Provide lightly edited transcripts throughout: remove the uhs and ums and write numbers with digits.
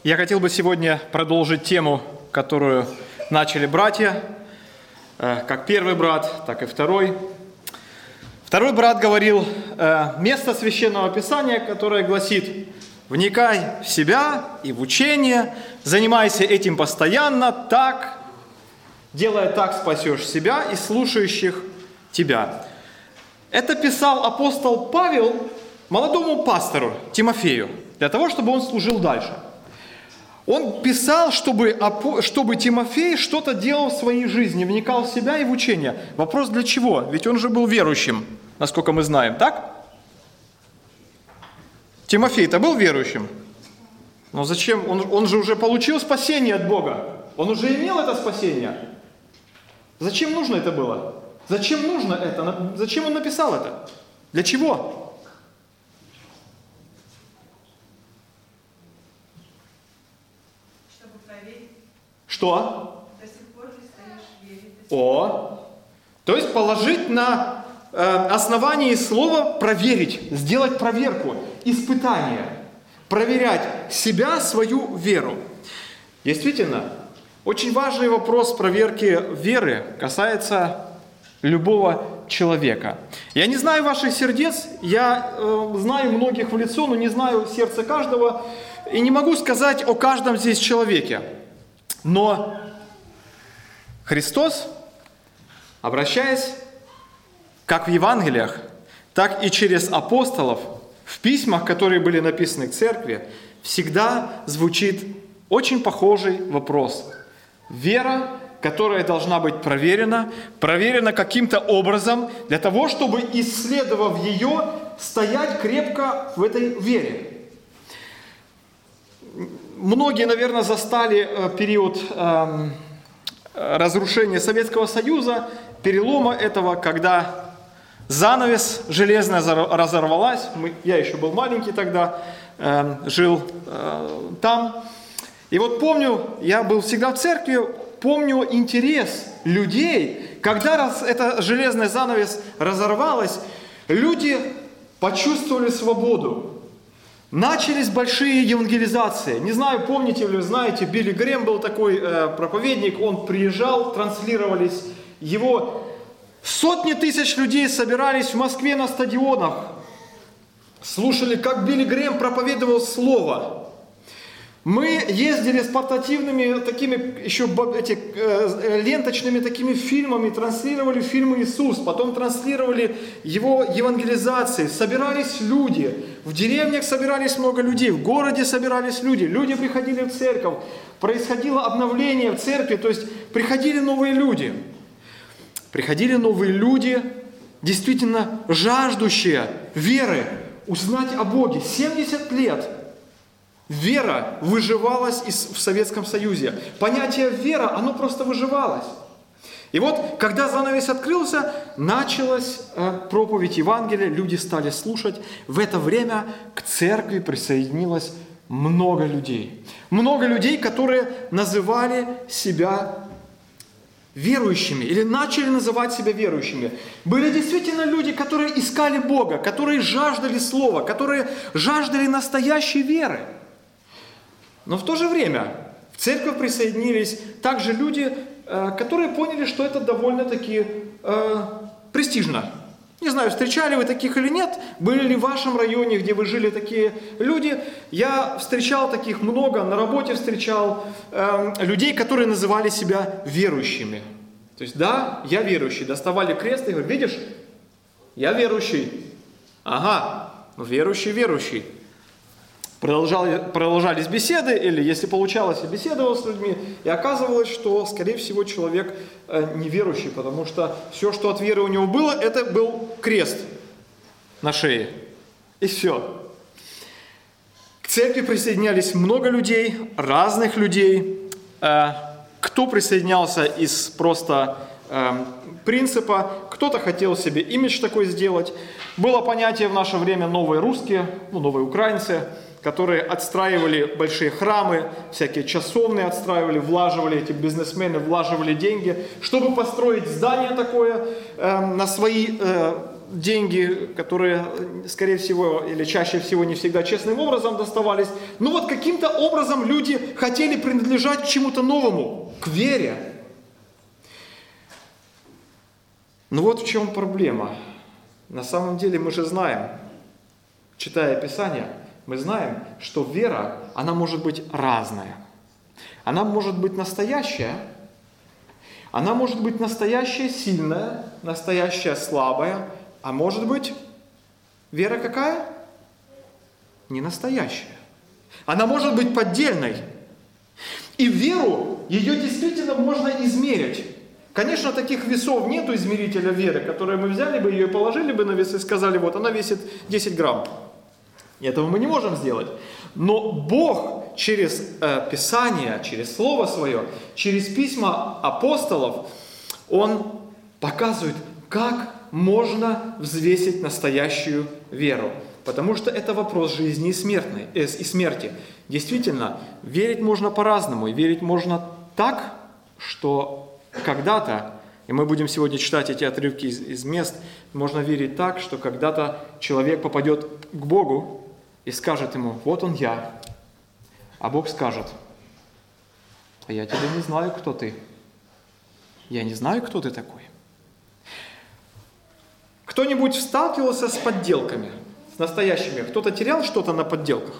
Я хотел бы сегодня продолжить тему, которую начали братья, как первый брат, так и второй. Второй брат говорил место Священного Писания, которое гласит: «Вникай в себя и в учение, занимайся этим постоянно, так, делая так, спасешь себя и слушающих тебя». Это писал апостол Павел молодому пастору Тимофею, для того, чтобы он служил дальше. Он писал, чтобы Тимофей что-то делал в своей жизни, вникал в себя и в учение. Вопрос для чего? Ведь он же был верующим, насколько мы знаем, так? Тимофей-то был верующим. Но зачем? Он же уже получил спасение от Бога. Он уже имел это спасение. Зачем нужно это было? Зачем нужно это? Зачем он написал это? Для чего? Что? До сих пор ты стоишь в вере. То есть положить на основании слова проверить, сделать проверку, испытание, проверять себя, свою веру. Действительно, очень важный вопрос проверки веры касается любого человека. Я не знаю ваших сердец, я знаю многих в лицо, но не знаю сердца каждого, и не могу сказать о каждом здесь человеке. Но Христос, обращаясь как в Евангелиях, так и через апостолов, в письмах, которые были написаны к церкви, всегда звучит очень похожий вопрос. Вера, которая должна быть проверена каким-то образом, для того, чтобы, исследовав ее, стоять крепко в этой вере. Многие, наверное, застали период разрушения Советского Союза, перелома этого, когда занавес железная разорвалась. Я еще был маленький тогда, жил там. И вот помню, я был всегда в церкви, помню интерес людей, когда эта железная занавес разорвалась, люди почувствовали свободу. Начались большие евангелизации. Не знаю, помните ли вы, знаете, Билли Грэм был такой проповедник, он приезжал, транслировались его. Сотни тысяч людей собирались в Москве на стадионах, слушали, как Билли Грэм проповедовал Слово. Мы ездили с портативными такими еще ленточными такими фильмами, транслировали фильм «Иисус», потом транслировали его евангелизации, собирались люди, в деревнях собирались много людей, в городе собирались люди приходили в церковь, происходило обновление в церкви, то есть приходили новые люди, действительно жаждущие веры, узнать о Боге. 70 лет вера выживалась в Советском Союзе. Понятие «вера», оно просто выживалось. И вот, когда занавес открылся, началась проповедь Евангелия, люди стали слушать. В это время к церкви присоединилось много людей. Много людей, которые называли себя верующими или начали называть себя верующими. Были действительно люди, которые искали Бога, которые жаждали Слова, которые жаждали настоящей веры. Но в то же время в церковь присоединились также люди, которые поняли, что это довольно-таки престижно. Не знаю, встречали вы таких или нет, были ли в вашем районе, где вы жили, такие люди. Я встречал таких много, на работе встречал людей, которые называли себя верующими. То есть, да, я верующий, доставали крест и говорят: видишь, я верующий. Ага, верующий. Продолжались беседы, или если получалось, я беседовал с людьми, и оказывалось, что, скорее всего, человек неверующий, потому что все, что от веры у него было, это был крест на шее. И все. К церкви присоединялись много людей, разных людей. Кто присоединялся из просто принципа, кто-то хотел себе имидж такой сделать. Было понятие в наше время «новые русские», новые украинцы, которые отстраивали большие храмы, всякие часовные отстраивали, влаживали, эти бизнесмены влаживали деньги, чтобы построить здание такое на свои деньги, которые, скорее всего, или чаще всего не всегда честным образом доставались. Но вот каким-то образом люди хотели принадлежать к чему-то новому, к вере. Но вот в чем проблема. На самом деле мы же знаем, читая Писание, мы знаем, что вера, она может быть разная. Она может быть настоящая, она может быть настоящая сильная, настоящая слабая, а может быть вера какая? Не настоящая. Она может быть поддельной. И веру, ее действительно можно измерить. Конечно, таких весов нету измерителя веры, которые мы взяли бы ее и положили бы на вес и сказали, вот она весит 10 грамм. Этого мы не можем сделать. Но Бог через Писание, через Слово Свое, через письма апостолов, Он показывает, как можно взвесить настоящую веру. Потому что это вопрос жизни и смерти. Действительно, верить можно по-разному. И верить можно так, что когда-то, и мы будем сегодня читать эти отрывки из мест, можно верить так, что когда-то человек попадет к Богу и скажет ему, вот он я. А Бог скажет, а я тебя не знаю, кто ты. Я не знаю, кто ты такой. Кто-нибудь сталкивался с подделками, с настоящими? Кто-то терял что-то на подделках?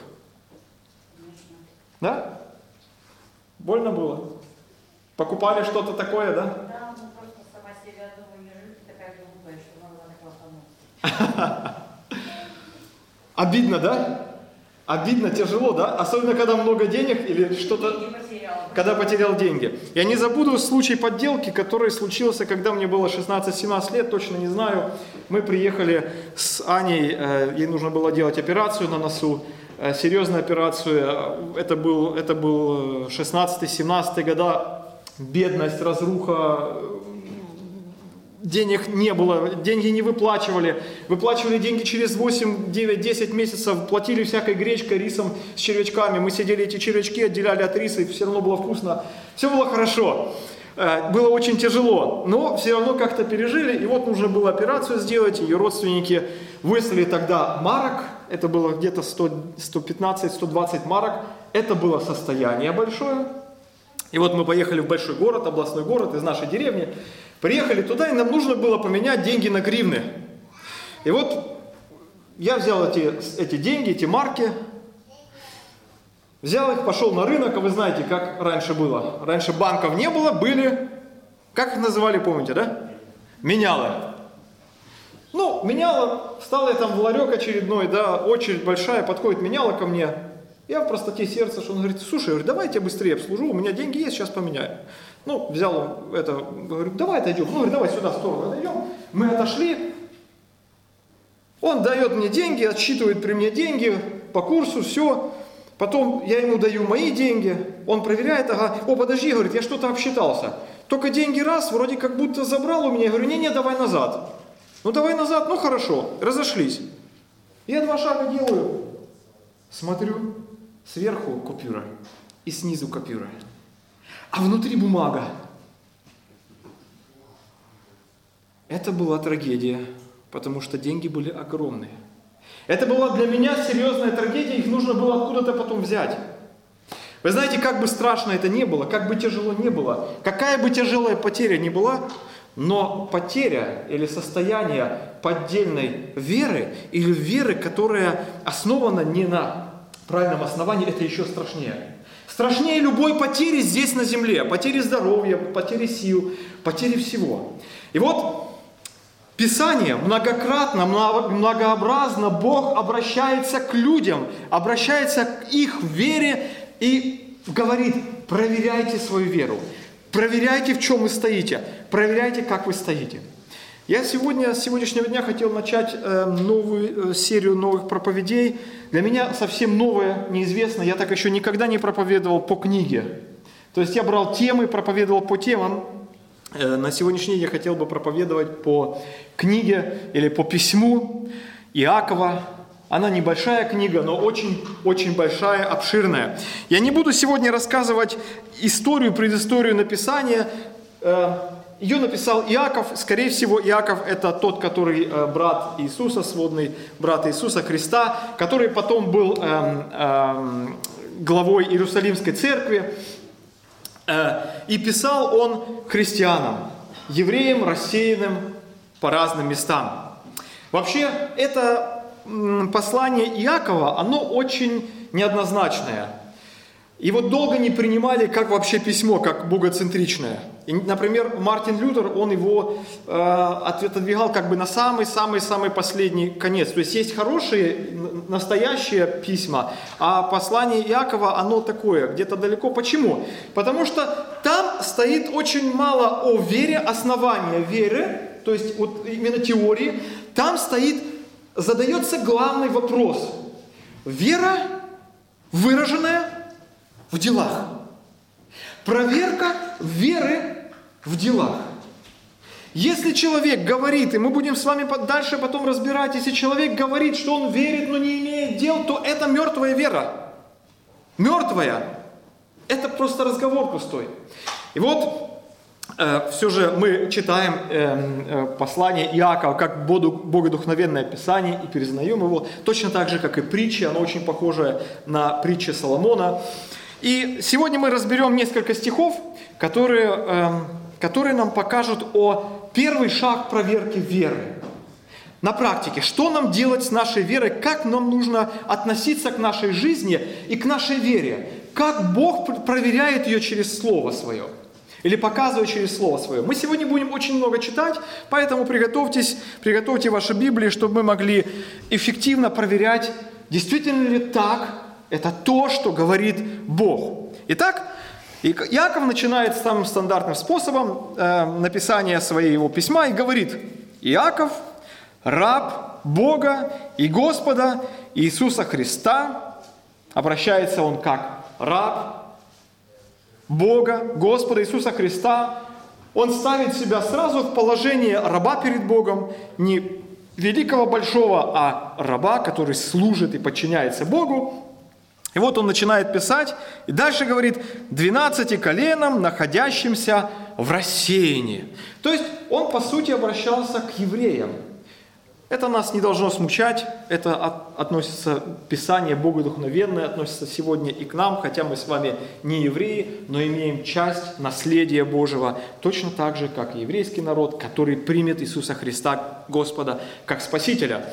Да? Больно было? Покупали что-то такое, да? Да, ну просто сама себя думаю, не такая глупая, что могла так лохануться. Обидно, да? Обидно, тяжело, да? Особенно, когда много денег или что-то... Когда потерял деньги. Я не забуду случай подделки, который случился, когда мне было 16-17 лет, точно не знаю. Мы приехали с Аней, ей нужно было делать операцию на носу, серьезную операцию. Это был 16-17 года, бедность, разруха, денег не было, деньги не выплачивали. Выплачивали деньги через 8, 9, 10 месяцев, платили всякой гречкой, рисом с червячками. Мы сидели, эти червячки отделяли от риса, и все равно было вкусно. Все было хорошо. Было очень тяжело, но все равно как-то пережили. И вот нужно было операцию сделать. Ее родственники выслали тогда марок. Это было где-то 115-120 марок. Это было состояние большое. И вот мы поехали в большой город, областной город из нашей деревни. Приехали туда, и нам нужно было поменять деньги на гривны. И вот я взял эти деньги, эти марки, взял их, пошел на рынок, а вы знаете, как раньше было. Раньше банков не было, были, как их называли, помните, да? Менялы. Ну, меняла, встал я там в ларек очередной, да, очередь большая, подходит меняла ко мне. Я в простоте сердца, что он говорит, слушай, я говорю, давай я тебя быстрее обслужу, у меня деньги есть, сейчас поменяю. Ну, взял это, говорю, давай отойдем. Ну, говорю, давай сюда, в сторону отойдем. Мы отошли. Он дает мне деньги, отсчитывает при мне деньги по курсу, все. Потом я ему даю мои деньги. Он проверяет, ага. О, подожди, говорит, я что-то обсчитался. Только деньги раз, вроде как будто забрал у меня. Я говорю, не, давай назад. Ну, давай назад, ну, хорошо. Разошлись. Я 2 шага делаю. Смотрю, сверху купюра и снизу купюра. А внутри бумага. Это была трагедия, потому что деньги были огромные. Это была для меня серьезная трагедия, их нужно было откуда-то потом взять. Вы знаете, как бы страшно это ни было, как бы тяжело ни было, какая бы тяжелая потеря ни была, но потеря или состояние поддельной веры или веры, которая основана не на правильном основании, это еще страшнее. Страшнее любой потери здесь на земле, потери здоровья, потери сил, потери всего. И вот Писание многократно, многообразно Бог обращается к людям, обращается к их вере и говорит, проверяйте свою веру, проверяйте, в чем вы стоите, проверяйте, как вы стоите. Я с сегодняшнего дня хотел начать новую серию новых проповедей. Для меня совсем новое, неизвестно. Я так еще никогда не проповедовал по книге. То есть я брал темы, проповедовал по темам. На сегодняшний день я хотел бы проповедовать по книге или по письму Иакова. Она небольшая книга, но очень большая, обширная. Я не буду сегодня рассказывать историю, предысторию написания. Ее написал Иаков. Скорее всего, Иаков – это тот, который брат Иисуса, сводный брат Иисуса Христа, который потом был главой Иерусалимской церкви. И писал он христианам, евреям, рассеянным по разным местам. Вообще, это послание Иакова, оно очень неоднозначное. Его долго не принимали как вообще письмо, как богоцентричное. И, например, Мартин Лютер, он его отодвигал как бы на самый-самый-самый последний конец. То есть хорошие, настоящие письма, а послание Иакова, оно такое, где-то далеко. Почему? Потому что там стоит очень мало о вере, основания веры, то есть вот именно теории. Там задается главный вопрос. Вера, выраженная в делах. Проверка веры в делах. Если человек говорит, и мы будем с вами дальше потом разбирать, если человек говорит, что он верит, но не имеет дел, то это мертвая вера. Мертвая. Это просто разговор пустой. И вот все же мы читаем послание Иакова как богодухновенное писание и признаем его точно так же, как и притчи. Оно очень похоже на притчи Соломона. И сегодня мы разберем несколько стихов, которые нам покажут о первый шаг проверки веры. На практике, что нам делать с нашей верой, как нам нужно относиться к нашей жизни и к нашей вере, как Бог проверяет ее через Слово Свое или показывает через Слово Свое. Мы сегодня будем очень много читать, поэтому приготовьте ваши Библии, чтобы мы могли эффективно проверять, действительно ли так, это то, что говорит Бог. Итак, Иаков начинает самым стандартным способом написания своего письма и говорит: «Иаков, раб Бога и Господа Иисуса Христа». Обращается он как раб Бога, Господа Иисуса Христа. Он ставит себя сразу в положение раба перед Богом, не великого большого, а раба, который служит и подчиняется Богу. И вот он начинает писать, и дальше говорит: 12 коленам, находящимся в рассеянии. То есть он, по сути, обращался к евреям. Это нас не должно смущать, это относится, Писание богодухновенное, относится сегодня и к нам, хотя мы с вами не евреи, но имеем часть наследия Божьего, точно так же, как и еврейский народ, который примет Иисуса Христа, Господа, как Спасителя.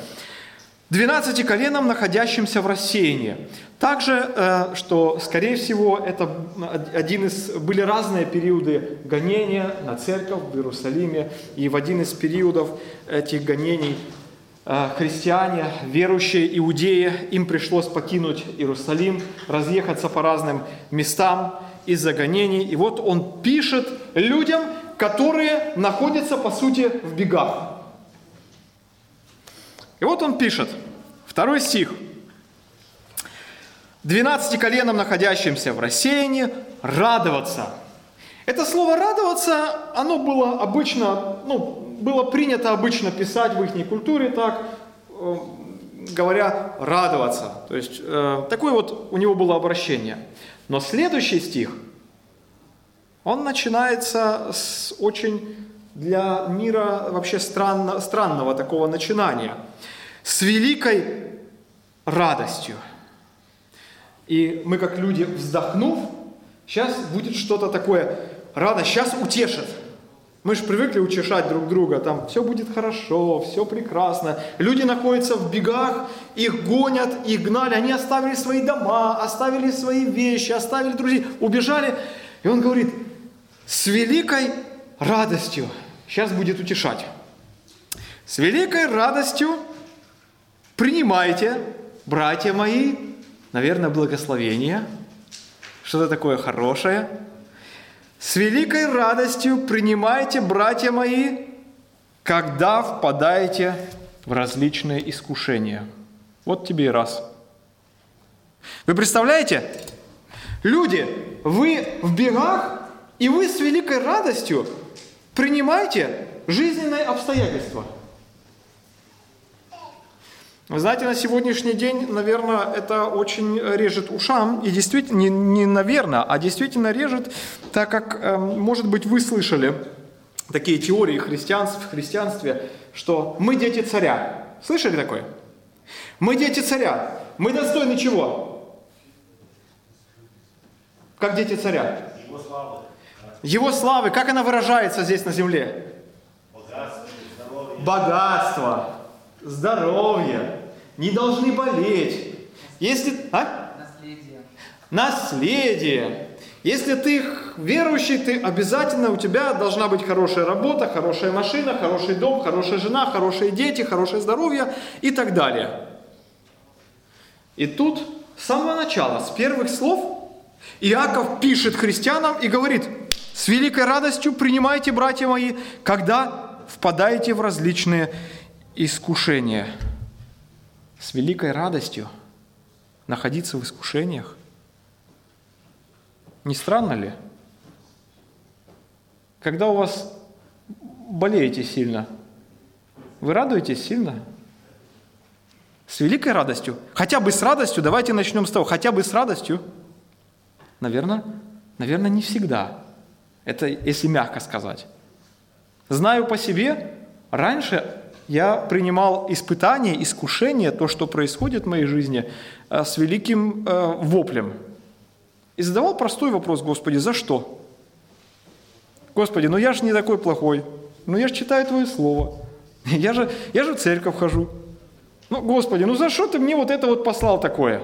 12 коленам, находящимся в рассеянии. Также, что, скорее всего, это были разные периоды гонения на церковь в Иерусалиме, и в один из периодов этих гонений христиане, верующие иудеи, им пришлось покинуть Иерусалим, разъехаться по разным местам из-за гонений. И вот он пишет людям, которые находятся, по сути, в бегах. И вот он пишет, 2 стих. 12 коленам, находящимся в рассеянии, радоваться. Это слово «радоваться», оно было обычно, было принято обычно писать в их культуре так, говоря «радоваться». То есть, такое вот у него было обращение. Но следующий стих, он начинается с очень для мира вообще странного такого начинания. С великой радостью. И мы, как люди, вздохнув, сейчас будет что-то такое, радость, сейчас утешит. Мы же привыкли утешать друг друга, там все будет хорошо, все прекрасно. Люди находятся в бегах, их гонят, их гнали, они оставили свои дома, оставили свои вещи, оставили друзей, убежали. И он говорит, с великой радостью, сейчас будет утешать. С великой радостью принимайте, братья мои, наверное, благословение, что-то такое хорошее. С великой радостью принимайте, братья мои, когда впадаете в различные искушения. Вот тебе и раз. Вы представляете? Люди, вы в бегах, и вы с великой радостью принимаете жизненные обстоятельства. Вы знаете, на сегодняшний день, наверное, это очень режет ушам, и действительно, не наверное, а действительно режет, так как, может быть, вы слышали такие теории в христианстве, что мы дети царя. Слышали такое? Мы дети царя. Мы достойны чего? Как дети царя? Его славы. Его славы. Как она выражается здесь на земле? Богатство, здоровье. Богатство, здоровье. Не должны болеть. Если... Наследие. Если ты верующий, ты обязательно, у тебя должна быть хорошая работа, хорошая машина, хороший дом, хорошая жена, хорошие дети, хорошее здоровье и так далее. И тут с самого начала, с первых слов, Иаков пишет христианам и говорит: «С великой радостью принимайте, братья мои, когда впадаете в различные искушения». С великой радостью находиться в искушениях. Не странно ли? Когда у вас болеете сильно, вы радуетесь сильно? С великой радостью? Хотя бы с радостью, давайте начнем с того, хотя бы с радостью? Наверное, не всегда. Это если мягко сказать. Знаю по себе, раньше я принимал испытания, искушения, то, что происходит в моей жизни, с великим воплем. И задавал простой вопрос: Господи, за что? Господи, ну я же не такой плохой. Ну я же читаю Твое Слово. Я же в церковь хожу. Ну, Господи, ну за что Ты мне вот это вот послал такое?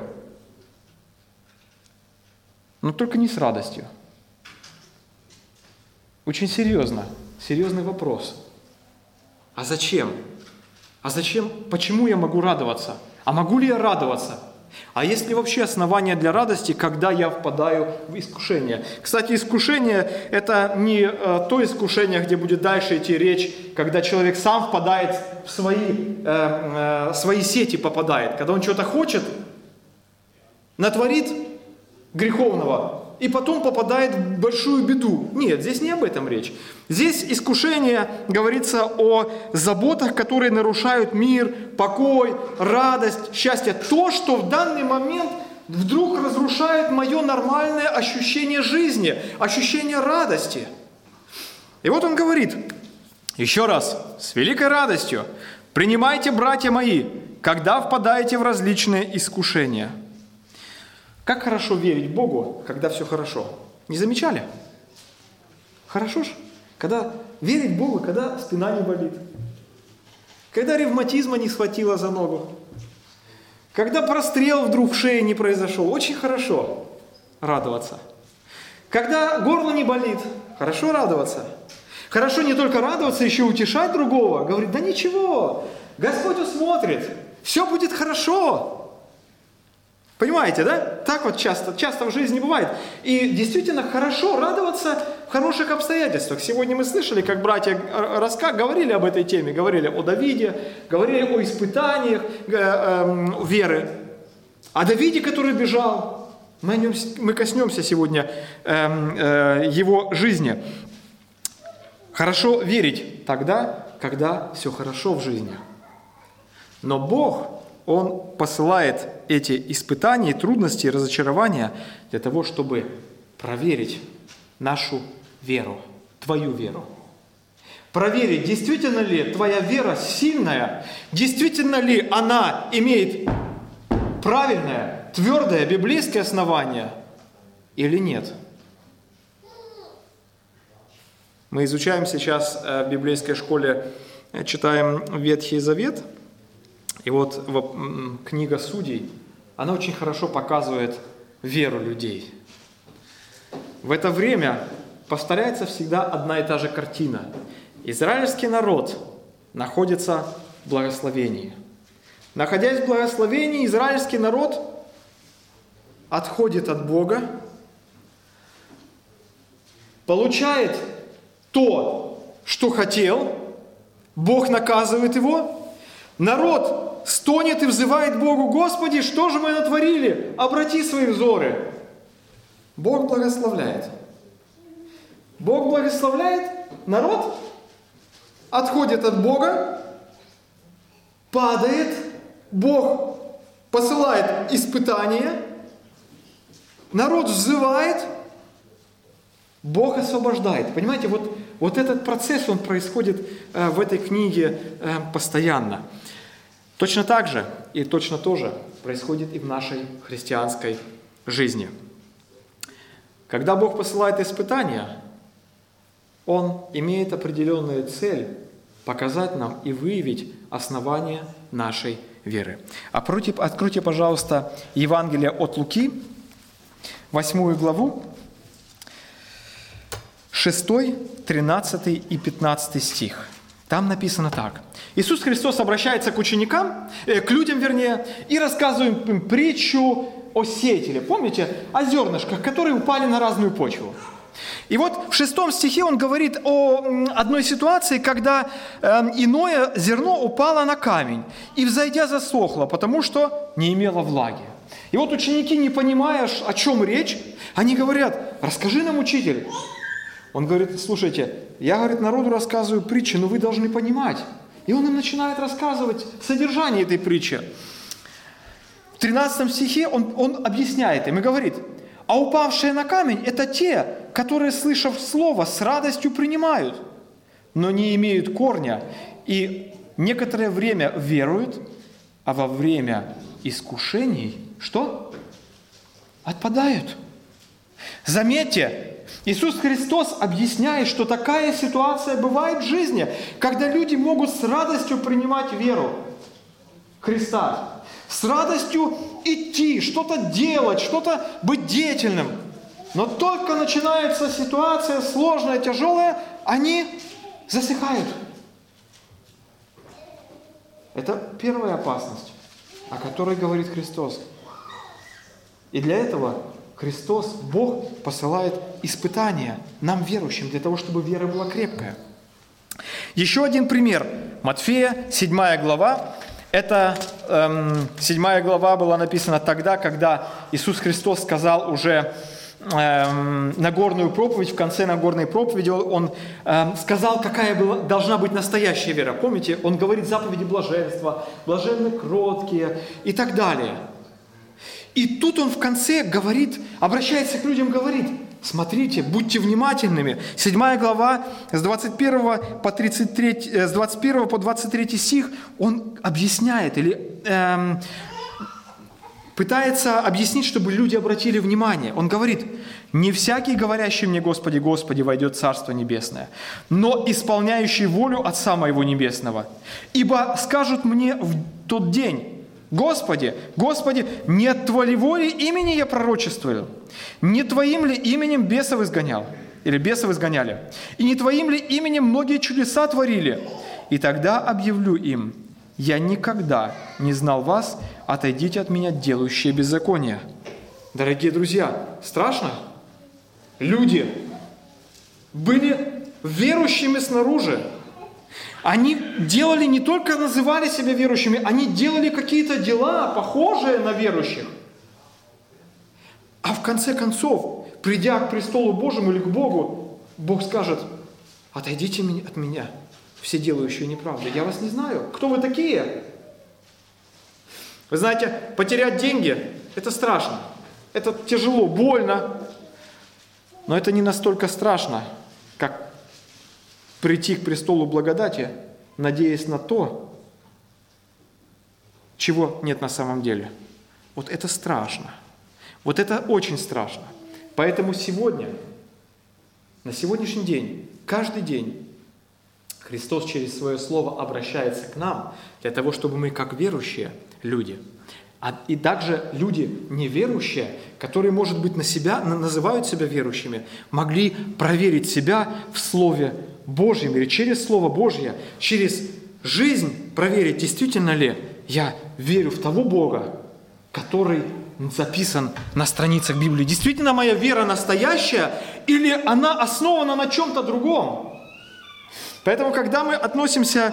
Но только не с радостью. Очень серьезный вопрос. А зачем? А зачем? Почему я могу радоваться? А могу ли я радоваться? А есть ли вообще основания для радости, когда я впадаю в искушение? Кстати, искушение – это не то искушение, где будет дальше идти речь, когда человек сам впадает в свои сети попадает, когда он что-то хочет, натворит греховного и потом попадает в большую беду. Нет, здесь не об этом речь. Здесь искушение говорится о заботах, которые нарушают мир, покой, радость, счастье. То, что в данный момент вдруг разрушает мое нормальное ощущение жизни, ощущение радости. И вот он говорит, еще раз, с великой радостью: принимайте, братья мои, когда впадаете в различные искушения. Как хорошо верить Богу, когда все хорошо. Не замечали? Хорошо ж? Когда верить Богу, когда спина не болит. Когда ревматизма не схватило за ногу. Когда прострел вдруг в шее не произошел. Очень хорошо радоваться. Когда горло не болит, хорошо радоваться. Хорошо не только радоваться, еще утешать другого. Говорит, да ничего, Господь усмотрит, все будет хорошо. Понимаете, да? Так вот часто в жизни бывает. И действительно хорошо радоваться в хороших обстоятельствах. Сегодня мы слышали, как братья говорили об этой теме, говорили о Давиде, говорили о испытаниях веры. О Давиде, который бежал. Мы коснемся сегодня его жизни. Хорошо верить тогда, когда все хорошо в жизни. Но Бог, Он посылает эти испытания, трудности, разочарования для того, чтобы проверить нашу веру, твою веру. Проверить, действительно ли твоя вера сильная, действительно ли она имеет правильное, твердое библейское основание или нет. Мы изучаем сейчас в библейской школе, читаем Ветхий Завет. И вот книга Судей, она очень хорошо показывает веру людей. В это время повторяется всегда одна и та же картина. Израильский народ находится в благословении. Находясь в благословении, израильский народ отходит от Бога, получает то, что хотел, Бог наказывает его, народ стонет и взывает Богу: Господи, что же мы натворили? Обрати свои взоры. Бог благословляет. Бог благословляет, народ отходит от Бога, падает, Бог посылает испытания, народ взывает, Бог освобождает. Понимаете, вот вот этот процесс, он происходит в этой книге постоянно. Точно так же и точно то же происходит и в нашей христианской жизни. Когда Бог посылает испытания, Он имеет определенную цель показать нам и выявить основания нашей веры. Откройте, пожалуйста, Евангелие от Луки, 8 главу, 6, 13 и 15 стих. Там написано так. Иисус Христос обращается к ученикам, к людям, вернее, и рассказывает им притчу о сеятеле. Помните? О зернышках, которые упали на разную почву. И вот в 6 стихе он говорит о одной ситуации, когда иное зерно упало на камень и, взойдя, засохло, потому что не имело влаги. И вот ученики, не понимая, о чем речь, они говорят: расскажи нам, учитель. Он говорит: слушайте, я, говорит, народу рассказываю притчи, но вы должны понимать. И он им начинает рассказывать содержание этой притчи. В 13 стихе он объясняет им и говорит: а упавшие на камень – это те, которые, слышав слово, с радостью принимают, но не имеют корня, и некоторое время веруют, а во время искушений что? Отпадают. Заметьте, Иисус Христос объясняет, что такая ситуация бывает в жизни, когда люди могут с радостью принимать веру Христа, с радостью идти, что-то делать, что-то быть деятельным. Но только начинается ситуация сложная, тяжелая, они засыхают. Это первая опасность, о которой говорит Христос. И для этого Христос, Бог, посылает испытания нам, верующим, для того, чтобы вера была крепкая. Еще один пример. Матфея, 7 глава. Это 7 глава была написана тогда, когда Иисус Христос сказал уже Нагорную проповедь. В конце Нагорной проповеди Он сказал, какая должна быть настоящая вера. Помните, Он говорит заповеди блаженства, блаженны кроткие и так далее. И тут Он в конце говорит, обращается к людям, говорит: смотрите, будьте внимательными. 7 глава с 21 по 23 стих Он объясняет или пытается объяснить, чтобы люди обратили внимание. Он говорит: «Не всякий, говорящий мне: Господи, Господи, войдет в Царство Небесное, но исполняющий волю Отца Моего Небесного. Ибо скажут мне в тот день: Господи, Господи, не от Твоей воли имени я пророчествую, не Твоим ли именем бесов изгонял, или бесов изгоняли, и не Твоим ли именем многие чудеса творили? И тогда объявлю им: я никогда не знал вас, отойдите от меня, делающие беззаконие». Дорогие друзья, страшно? Люди были верующими снаружи. Они делали, не только называли себя верующими, они делали какие-то дела, похожие на верующих. А в конце концов, придя к престолу Божьему или к Богу, Бог скажет: отойдите от меня, все делающие неправду. Я вас не знаю. Кто вы такие? Вы знаете, потерять деньги – это страшно. Это тяжело, больно. Но это не настолько страшно, как прийти к престолу благодати, надеясь на то, чего нет на самом деле. Вот это страшно. Вот это очень страшно. Поэтому сегодня, на сегодняшний день, каждый день Христос через Свое Слово обращается к нам для того, чтобы мы, как верующие люди, и также люди неверующие, которые, может быть, называют себя верующими, могли проверить себя в Слове Божьем или через Слово Божье, через жизнь проверить, действительно ли я верю в того Бога, который записан на страницах Библии. Действительно моя вера настоящая или она основана на чем-то другом? Поэтому, когда мы относимся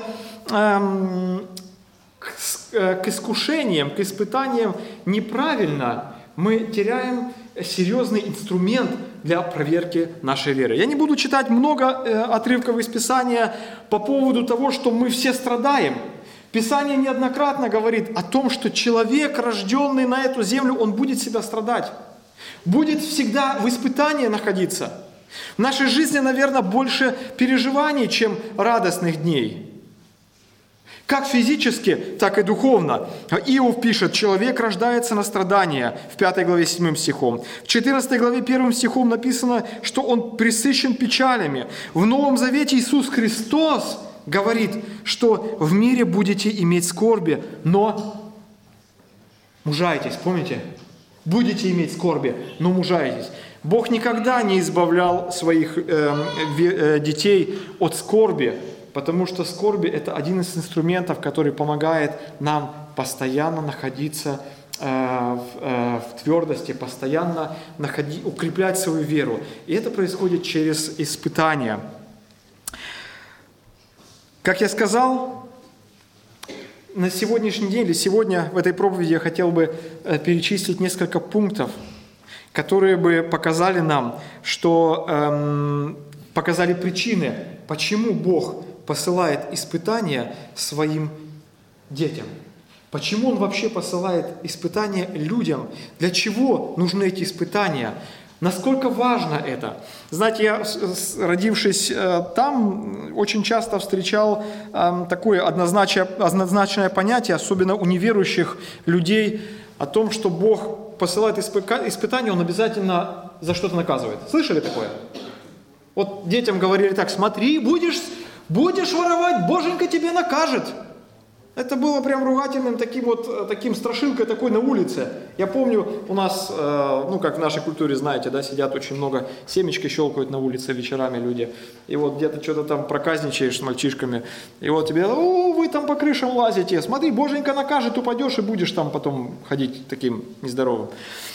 к искушениям, к испытаниям неправильно, мы теряем серьезный инструмент для проверки нашей веры. Я не буду читать много отрывков из Писания по поводу того, что мы все страдаем. Писание неоднократно говорит о том, что человек, рожденный на эту землю, он будет всегда страдать. Будет всегда в испытании находиться. В нашей жизни, наверное, больше переживаний, чем радостных дней. Как физически, так и духовно. Иов пишет: «Человек рождается на страдания», в 5 главе 7 стихом. В 14 главе 1 стихом написано, что он пресыщен печалями. В Новом Завете Иисус Христос говорит, что в мире будете иметь скорби, но мужайтесь, помните? Будете иметь скорби, но мужайтесь. Бог никогда не избавлял своих детей от скорби, потому что скорби – это один из инструментов, который помогает нам постоянно находиться в твердости, постоянно укреплять свою веру. И это происходит через испытания. Как я сказал, на сегодняшний день, или сегодня в этой проповеди я хотел бы перечислить несколько пунктов, которые бы показали нам, показали причины, почему Бог посылает испытания своим детям. Почему Он вообще посылает испытания людям? Для чего нужны эти испытания? Насколько важно это? Знаете, я, родившись там, очень часто встречал такое однозначное понятие, особенно у неверующих людей, о том, что Бог посылает испытания, Он обязательно за что-то наказывает. Слышали такое? Вот детям говорили так: смотри, будешь воровать, Боженька тебе накажет. Это было прям ругательным таким страшилкой такой на улице. Я помню, у нас, как в нашей культуре, знаете, да, сидят очень много, семечки щелкают на улице вечерами люди. И вот где-то что-то там проказничаешь с мальчишками. И вот тебе: вы там по крышам лазите, смотри, Боженька накажет, упадешь и будешь там потом ходить таким нездоровым.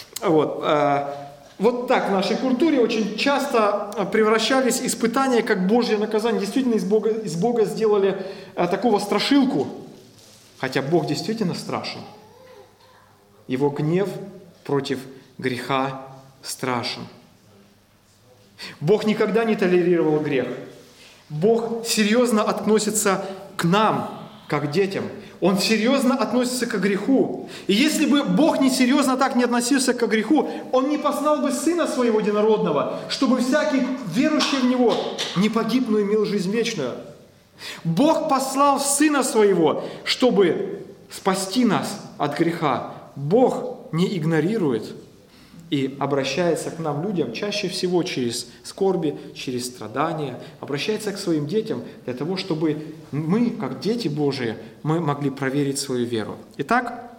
Вот так в нашей культуре очень часто превращались испытания как Божье наказание. Действительно из Бога сделали такого страшилку. Хотя Бог действительно страшен. Его гнев против греха страшен. Бог никогда не толерировал грех. Бог серьезно относится к нам, как к детям. Он серьезно относится к греху. И если бы Бог несерьезно так не относился к греху, Он не послал бы Сына Своего Единородного, чтобы всякий верующий в Него не погиб, но имел жизнь вечную. Бог послал Сына Своего, чтобы спасти нас от греха. Бог не игнорирует и обращается к нам, людям, чаще всего через скорби, через страдания, обращается к своим детям для того, чтобы мы, как дети Божии, мы могли проверить свою веру. Итак,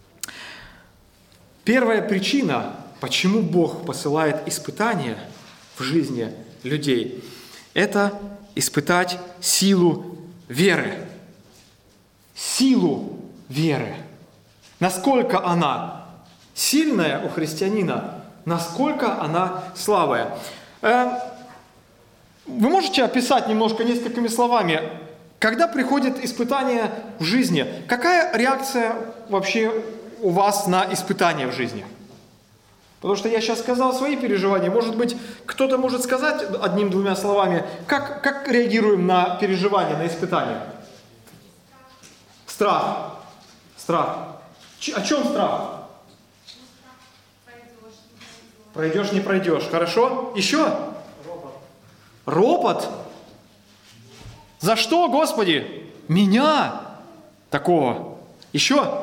первая причина, почему Бог посылает испытания в жизни людей, это испытать силу веры. Силу веры. Насколько она сильная у христианина, насколько она слабая. Вы можете описать несколькими словами, когда приходит испытание в жизни, какая реакция вообще у вас на испытания в жизни? Потому что я сейчас сказал свои переживания. Может быть, кто-то может сказать одним-двумя словами, как реагируем на переживания, на испытания? Страх. О чем страх? Пройдешь, не пройдешь. Хорошо? Еще? Ропот. За что, Господи? Меня такого. Еще?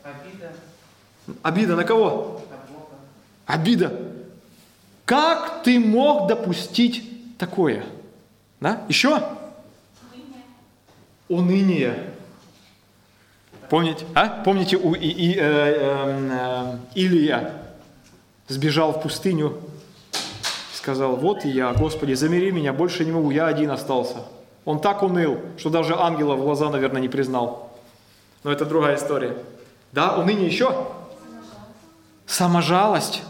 Обида на кого? Обида. Как ты мог допустить такое? Да? Еще? Уныние. Помните? Помните, Илия сбежал в пустыню, сказал: вот и я, Господи, замири меня, больше не могу, я один остался. Он так уныл, что даже ангела в глаза, наверное, не признал. Но это другая история. Да, уныние еще? Саможалость.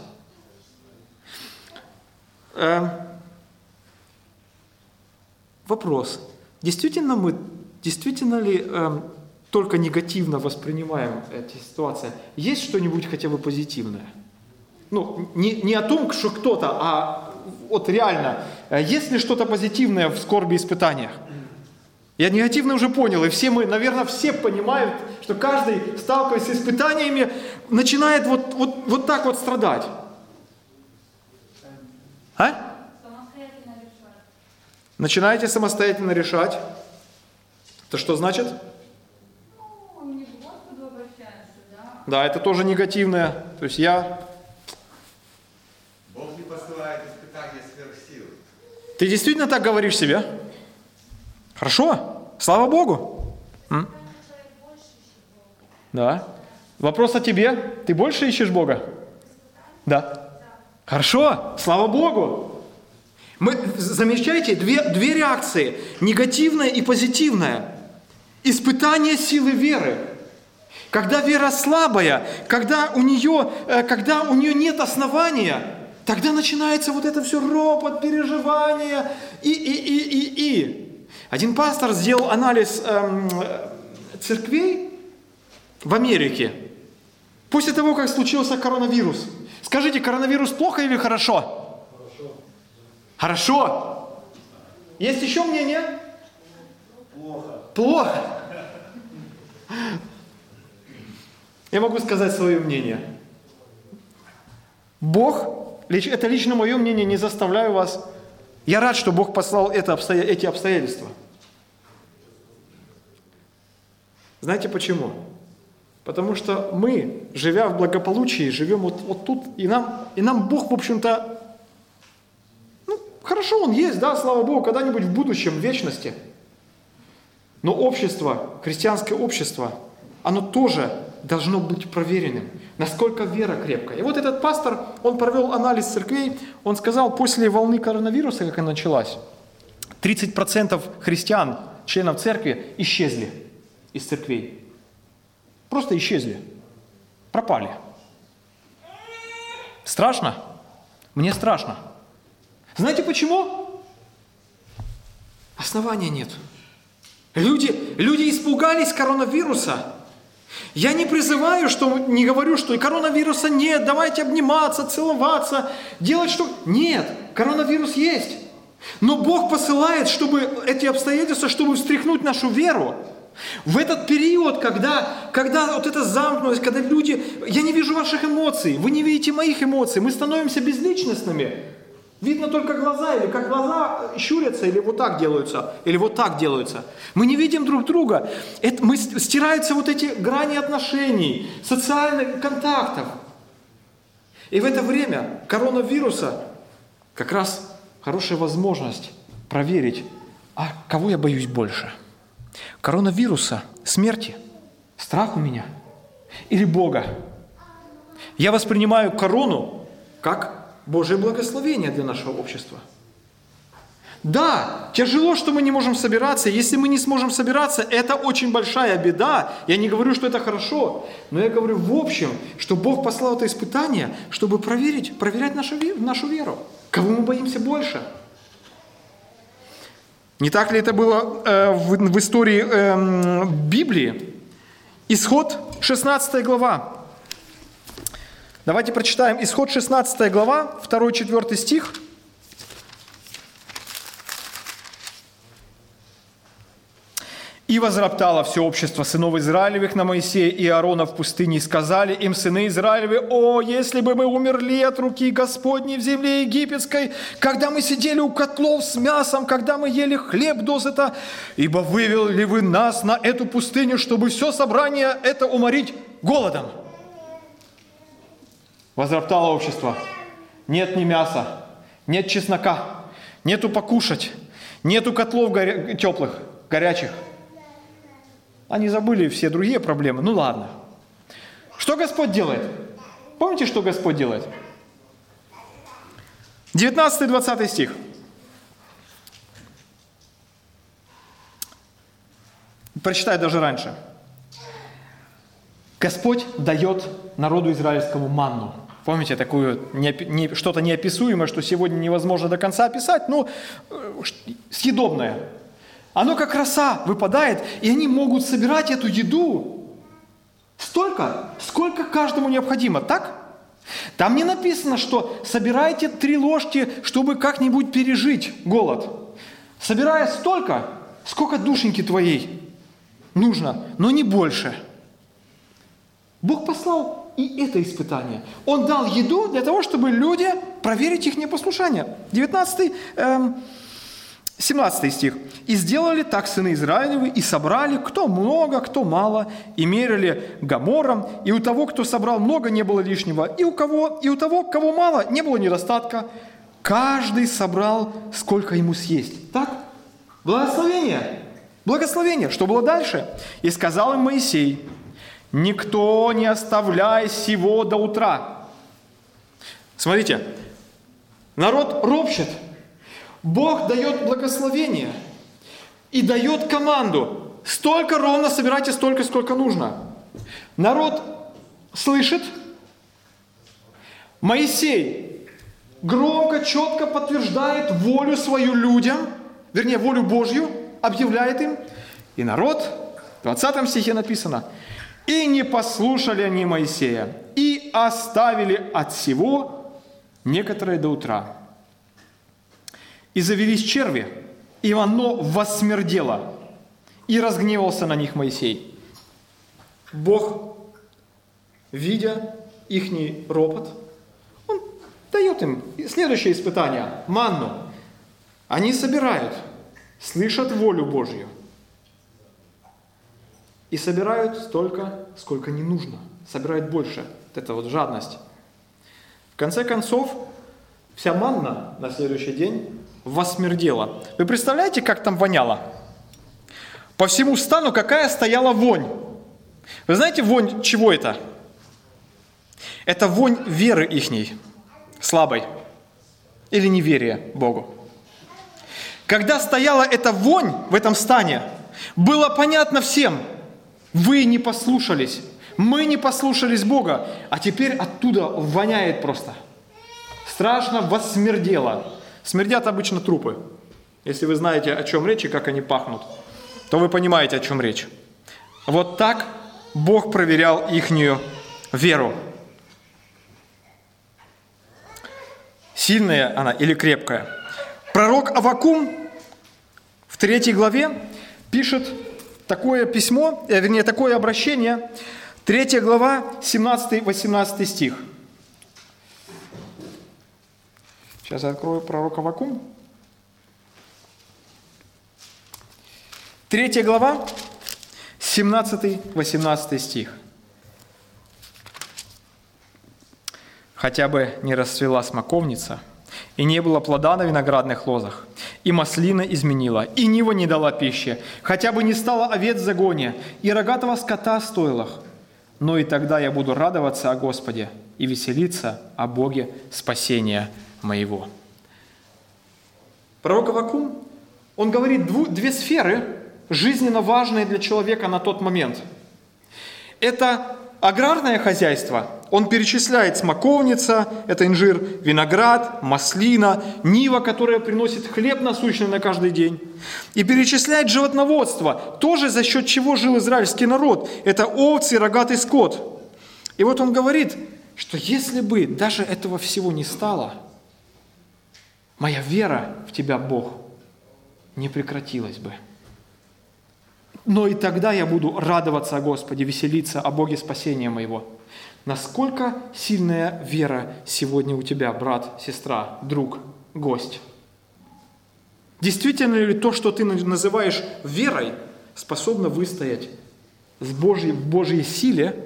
Вопрос. Действительно ли только негативно воспринимаем эти ситуации? Есть что-нибудь хотя бы позитивное? Не о том, что кто-то, а вот реально, есть ли что-то позитивное в скорби и испытаниях? Я негативно уже понял, и все мы, наверное, все понимают, что каждый, сталкиваясь с испытаниями, начинает вот так вот страдать. Начинаете самостоятельно решать. Это что значит? Ну, не к Господу обращаемся, да? Да, это тоже негативное. То есть Бог не посылает испытания сверх сил. Ты действительно так говоришь себе? Хорошо. Слава Богу. Да. Вопрос о тебе. Ты больше ищешь Бога? Да. Хорошо. Слава Богу. Мы замечаете две реакции. Негативная и позитивная. Испытание силы веры. Когда вера слабая, когда у нее нет основания, тогда начинается вот это все ропот, переживания и. Один пастор сделал анализ церквей в Америке после того, как случился коронавирус. Скажите, коронавирус плохо или хорошо? Хорошо. Есть еще мнение? Плохо. Я могу сказать свое мнение. Бог, это лично мое мнение, не заставляю вас. Я рад, что Бог послал эти обстоятельства. Знаете почему? Потому что мы, живя в благополучии, живем вот тут, и нам Бог, в общем-то, хорошо Он есть, да, слава Богу, когда-нибудь в будущем, в вечности. Но общество, христианское общество, оно тоже должно быть проверенным, насколько вера крепкая. И вот этот пастор, он провел анализ церквей, он сказал, после волны коронавируса, как она началась, 30% христиан, членов церкви, исчезли из церквей. Просто исчезли. Пропали. Страшно? Мне страшно. Знаете почему? Основания нет. Люди испугались коронавируса. Я не призываю, не говорю, что и коронавируса нет, давайте обниматься, целоваться, делать что... Нет, коронавирус есть. Но Бог посылает, чтобы эти обстоятельства, чтобы встряхнуть нашу веру. В этот период, когда вот эта замкнутость, когда люди... Я не вижу ваших эмоций, вы не видите моих эмоций, мы становимся безличностными. Видно только глаза, или как глаза щурятся, или вот так делаются, или вот так делаются. Мы не видим друг друга. Стираются вот эти грани отношений, социальных контактов. И в это время коронавируса как раз хорошая возможность проверить, а кого я боюсь больше? Коронавируса, смерти, страх у меня или Бога? Я воспринимаю корону как Божие благословение для нашего общества. Да, тяжело, что мы не можем собираться. Если мы не сможем собираться, это очень большая беда. Я не говорю, что это хорошо, но я говорю в общем, что Бог послал это испытание, чтобы проверять нашу веру. Кого мы боимся больше? Не так ли это было в истории Библии? Исход 16 глава. Давайте прочитаем Исход 16 глава, 2-4 стих. «И возроптало все общество сынов Израилевых на Моисея и Аарона в пустыне, и сказали им сыны Израилевы: о, если бы мы умерли от руки Господней в земле египетской, когда мы сидели у котлов с мясом, когда мы ели хлеб досыта, ибо вывели вы нас на эту пустыню, чтобы все собрание это уморить голодом». Возроптало общество. Нет ни мяса, нет чеснока, нету покушать, нету котлов теплых, горячих. Они забыли все другие проблемы. Ну ладно. Что Господь делает? Помните, что Господь делает? 19-20 стих. Прочитай даже раньше. Господь дает народу израильскому манну. Помните, такую что-то неописуемое, что сегодня невозможно до конца описать, но съедобное. Оно как роса выпадает, и они могут собирать эту еду столько, сколько каждому необходимо, так? Там не написано, что собирайте 3 ложки, чтобы как-нибудь пережить голод. Собирая столько, сколько душеньки твоей нужно, но не больше. Бог послал и это испытание. Он дал еду для того, чтобы люди проверить их непослушание. 19 17 стих. «И сделали так сыны Израилевы, и собрали, кто много, кто мало, и мерили гомором, и у того, кто собрал много, не было лишнего, и у того, кого мало, не было недостатка. Каждый собрал, сколько ему съесть». Так? Благословение. Благословение. Что было дальше? «И сказал им Моисей: никто не оставляй сего до утра». Смотрите, народ ропщет. Бог дает благословение и дает команду. Столько ровно собирайте, столько, сколько нужно. Народ слышит. Моисей громко, четко подтверждает волю свою людям, вернее, волю Божью, объявляет им. И народ, в 20 стихе написано: «И не послушали они Моисея, и оставили от сего некоторые до утра. И завелись черви, и оно воссмердело, и разгневался на них Моисей». Бог, видя ихний ропот, Он дает им следующее испытание – манну. Они собирают, слышат волю Божью и собирают столько, сколько не нужно. Собирают больше. Вот это вот жадность. В конце концов, вся манна на следующий день воссмердела. Вы представляете, как там воняло? По всему стану какая стояла вонь. Вы знаете, вонь чего это? Это вонь веры ихней, слабой, или неверия Богу. Когда стояла эта вонь в этом стане, было понятно всем: вы не послушались, мы не послушались Бога, а теперь оттуда воняет просто. Страшно воссмердело. Смердят обычно трупы. Если вы знаете, о чем речь и как они пахнут, то вы понимаете, о чем речь. Вот так Бог проверял ихнюю веру. Сильная она или крепкая. Пророк Аввакум в 3 главе пишет такое письмо, такое обращение. 3 глава, 17-18 стих. Сейчас я открою пророк Аввакум. 3 глава, 17-18 стих. «Хотя бы не расцвела смоковница, и не было плода на виноградных лозах, и маслина изменила, и нива не дала пищи, хотя бы не стало овец в загоне, и рогатого скота в стойлах, но и тогда я буду радоваться о Господе и веселиться о Боге спасения моего». Пророк Аввакум, он говорит две сферы, жизненно важные для человека на тот момент. Это аграрное хозяйство. Он перечисляет смоковница, это инжир, виноград, маслина, нива, которая приносит хлеб насущный на каждый день. И перечисляет животноводство, тоже за счет чего жил израильский народ. Это овцы и рогатый скот. И вот он говорит, что если бы даже этого всего не стало, моя вера в Тебя, Бог, не прекратилась бы. Но и тогда я буду радоваться о Господе, веселиться о Боге спасения моего. Насколько сильная вера сегодня у тебя, брат, сестра, друг, гость? Действительно ли то, что ты называешь верой, способно выстоять в Божьей силе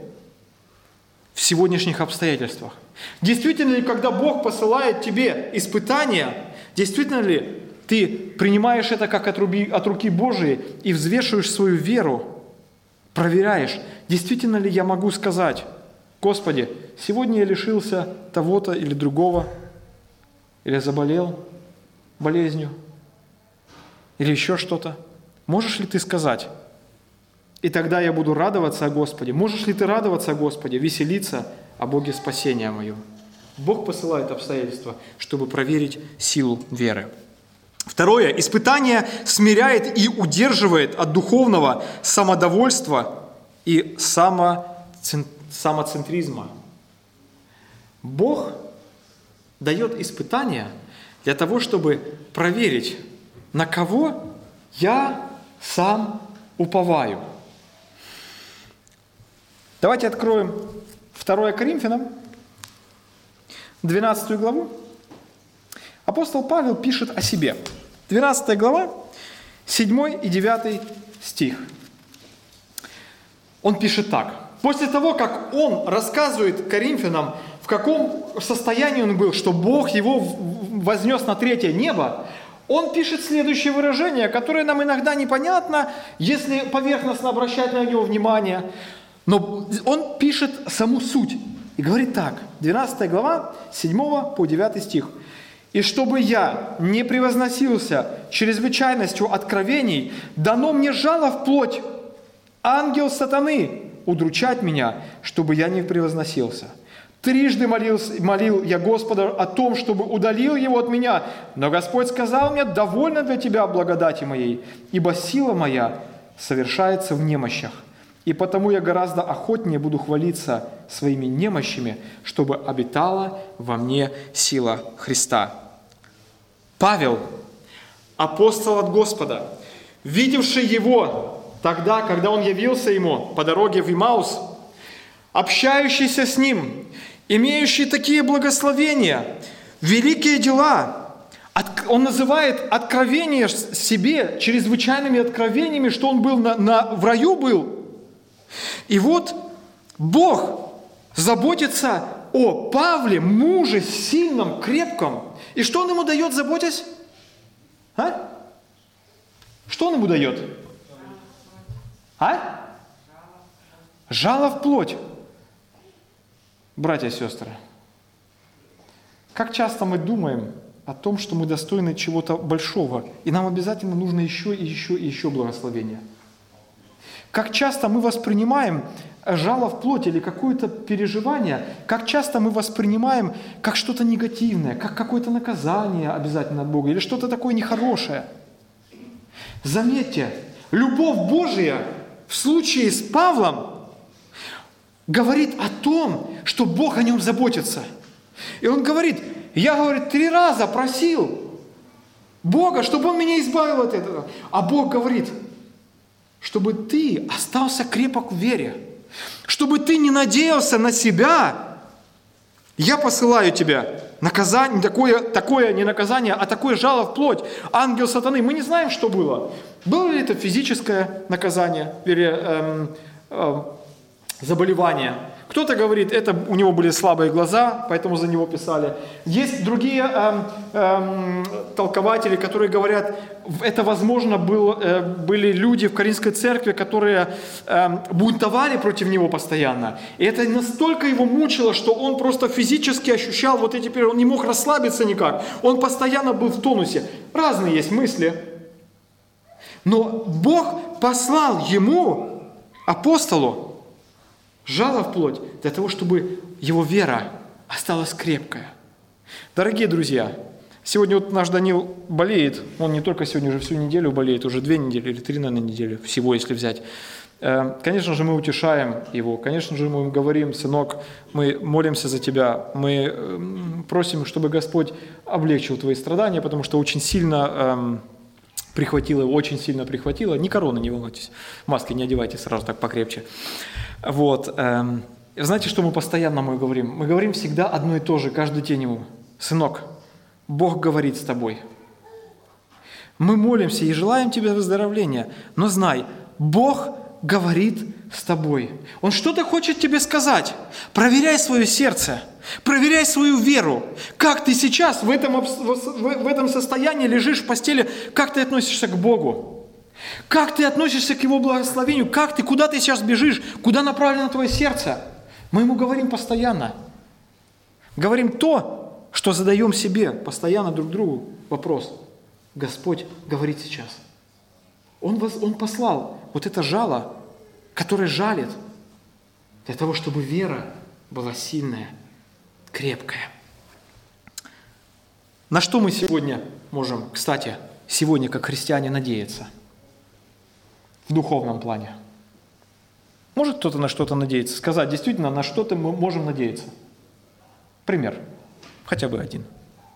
в сегодняшних обстоятельствах? Действительно ли, когда Бог посылает тебе испытания, действительно ли ты принимаешь это как от руки Божией и взвешиваешь свою веру, проверяешь, действительно ли я могу сказать: Господи, сегодня я лишился того-то или другого, или заболел болезнью, или еще что-то. Можешь ли ты сказать? И тогда я буду радоваться о Господе. Можешь ли ты радоваться о Господе, веселиться о Боге спасения моего? Бог посылает обстоятельства, чтобы проверить силу веры. Второе. Испытание смиряет и удерживает от духовного самодовольства и самоцентризма. Бог дает испытания для того, чтобы проверить, на кого я сам уповаю. Давайте откроем 2 Коринфянам, 12 главу. Апостол Павел пишет о себе. 12 глава, 7 и 9 стих. Он пишет так. После того, как он рассказывает Коринфянам, в каком состоянии он был, что Бог его вознес на третье небо, он пишет следующее выражение, которое нам иногда непонятно, если поверхностно обращать на него внимание. Но он пишет саму суть и говорит так, 12 глава, 7 по 9 стих. «И чтобы я не превозносился чрезвычайностью откровений, дано мне жало в плоть, ангел сатаны, удручать меня, чтобы я не превозносился. Трижды молил я Господа о том, чтобы удалил его от меня, но Господь сказал мне, довольно для тебя благодати моей, ибо сила моя совершается в немощах. И потому я гораздо охотнее буду хвалиться своими немощами, чтобы обитала во мне сила Христа». Павел, апостол от Господа, видевший его тогда, когда он явился ему по дороге в Имаус, общающийся с ним, имеющий такие благословения, великие дела, он называет откровения себе чрезвычайными откровениями, что он был в раю был. И вот Бог заботится о Павле, муже сильном, крепком. И что он ему дает, заботясь? А? Что он ему дает? А? Жало в плоть. Братья и сестры, как часто мы думаем о том, что мы достойны чего-то большого, и нам обязательно нужно еще и еще и еще благословения. Как часто мы воспринимаем жало в плоти или какое-то переживание, как часто мы воспринимаем как что-то негативное, как какое-то наказание обязательно от Бога, или что-то такое нехорошее. Заметьте, любовь Божия в случае с Павлом говорит о том, что Бог о нем заботится. И он говорит, я, говорит, 3 раза просил Бога, чтобы Он меня избавил от этого. А Бог говорит, чтобы ты остался крепок в вере, чтобы ты не надеялся на себя, я посылаю тебя. Наказание, такое не наказание, а такое жало в плоть. Ангел сатаны. Мы не знаем, что было. Было ли это физическое наказание или заболевание? Кто-то говорит, это у него были слабые глаза, поэтому за него писали. Есть другие толкователи, которые говорят, это, возможно, были люди в Коринфской церкви, которые бунтовали против него постоянно. И это настолько его мучило, что он просто физически ощущал вот эти периоды, он не мог расслабиться никак. Он постоянно был в тонусе. Разные есть мысли. Но Бог послал ему, апостолу, жало в плоть для того, чтобы его вера осталась крепкая. Дорогие друзья, сегодня вот наш Данил болеет, он не только сегодня, уже всю неделю болеет, уже 2 недели или 3, наверное, недели, всего, если взять. Конечно же, мы утешаем его, конечно же, мы ему говорим, сынок, мы молимся за тебя, мы просим, чтобы Господь облегчил твои страдания, потому что очень сильно прихватило, очень сильно прихватило. Не корона, не волнуйтесь, маски не одевайте сразу так покрепче. Вот. Знаете, что мы постоянно говорим? Мы говорим всегда одно и то же, каждый день ему. Сынок, Бог говорит с тобой. Мы молимся и желаем тебе выздоровления, но знай, Бог говорит с тобой. Он что-то хочет тебе сказать. Проверяй свое сердце, проверяй свою веру. Как ты сейчас в этом состоянии лежишь в постели, как ты относишься к Богу? Как ты относишься к Его благословению? Куда ты сейчас бежишь? Куда направлено твое сердце? Мы ему говорим постоянно. Говорим то, что задаем себе постоянно друг другу вопрос. Господь говорит сейчас. Он послал вот это жало, которое жалит, для того, чтобы вера была сильная, крепкая. На что мы сегодня можем, кстати, сегодня как христиане надеяться? В духовном плане. Может кто-то на что-то надеяться? Сказать, действительно, на что-то мы можем надеяться. Пример. Хотя бы один.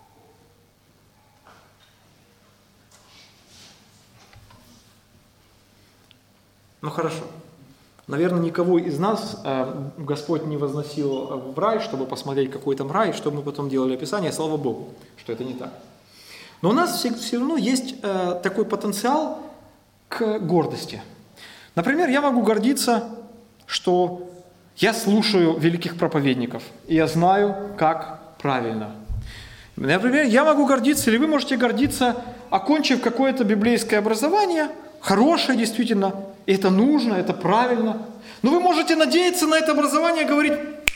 Ну хорошо. Наверное, никого из нас Господь не возносил в рай, чтобы посмотреть, какой там рай, чтобы мы потом делали описание. Слава Богу, что это не так. Но у нас все равно есть такой потенциал к гордости. Например, я могу гордиться, что я слушаю великих проповедников, и я знаю, как правильно. Например, я могу гордиться, или вы можете гордиться, окончив какое-то библейское образование, хорошее действительно, и это нужно, это правильно. Но вы можете надеяться на это образование и говорить: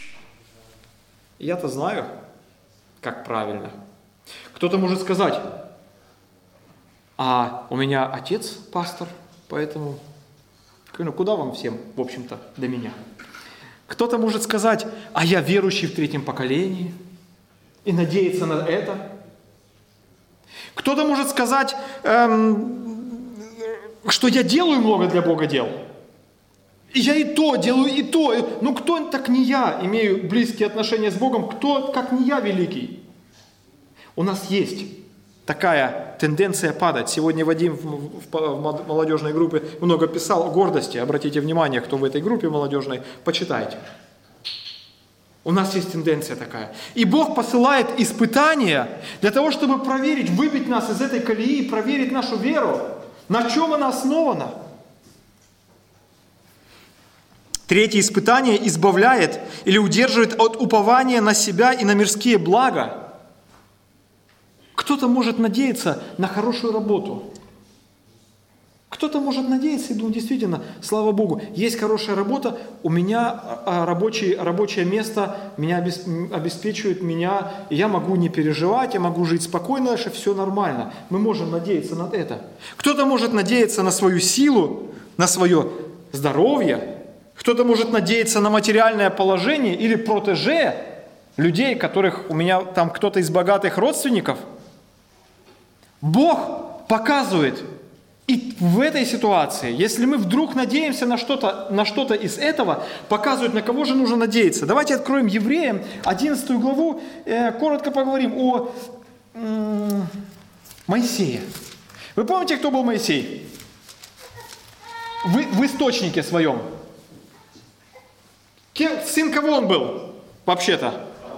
я-то знаю, как правильно. Кто-то может сказать: а у меня отец пастор, поэтому куда вам всем, в общем-то, до меня. Кто-то может сказать: а я верующий в 3-м поколении, и надеяться на это. Кто-то может сказать, что я делаю много для Бога дел. И я и то делаю, и то. Ну кто так не я, имею близкие отношения с Богом, кто как не я великий? У нас есть такая тенденция падать. Сегодня Вадим в молодежной группе много писал о гордости. Обратите внимание, кто в этой группе молодежной, почитайте. У нас есть тенденция такая. И Бог посылает испытания для того, чтобы проверить, выбить нас из этой колеи, проверить нашу веру. На чем она основана? Третье испытание избавляет или удерживает от упования на себя и на мирские блага. Кто-то может надеяться на хорошую работу. Кто-то может надеяться и думать: действительно, слава Богу, есть хорошая работа, у меня рабочее место, меня обеспечивает меня, и я могу не переживать, я могу жить спокойно, дальше все нормально. Мы можем надеяться на это. Кто-то может надеяться на свою силу, на свое здоровье, кто-то может надеяться на материальное положение или протеже людей, которых у меня там кто-то из богатых родственников. Бог показывает. И в этой ситуации, если мы вдруг надеемся на что-то из этого, показывает, на кого же нужно надеяться. Давайте откроем Евреям 11 главу, коротко поговорим о Моисее. Вы помните, кто был Моисей? В источнике своем. Сын кого он был, вообще-то?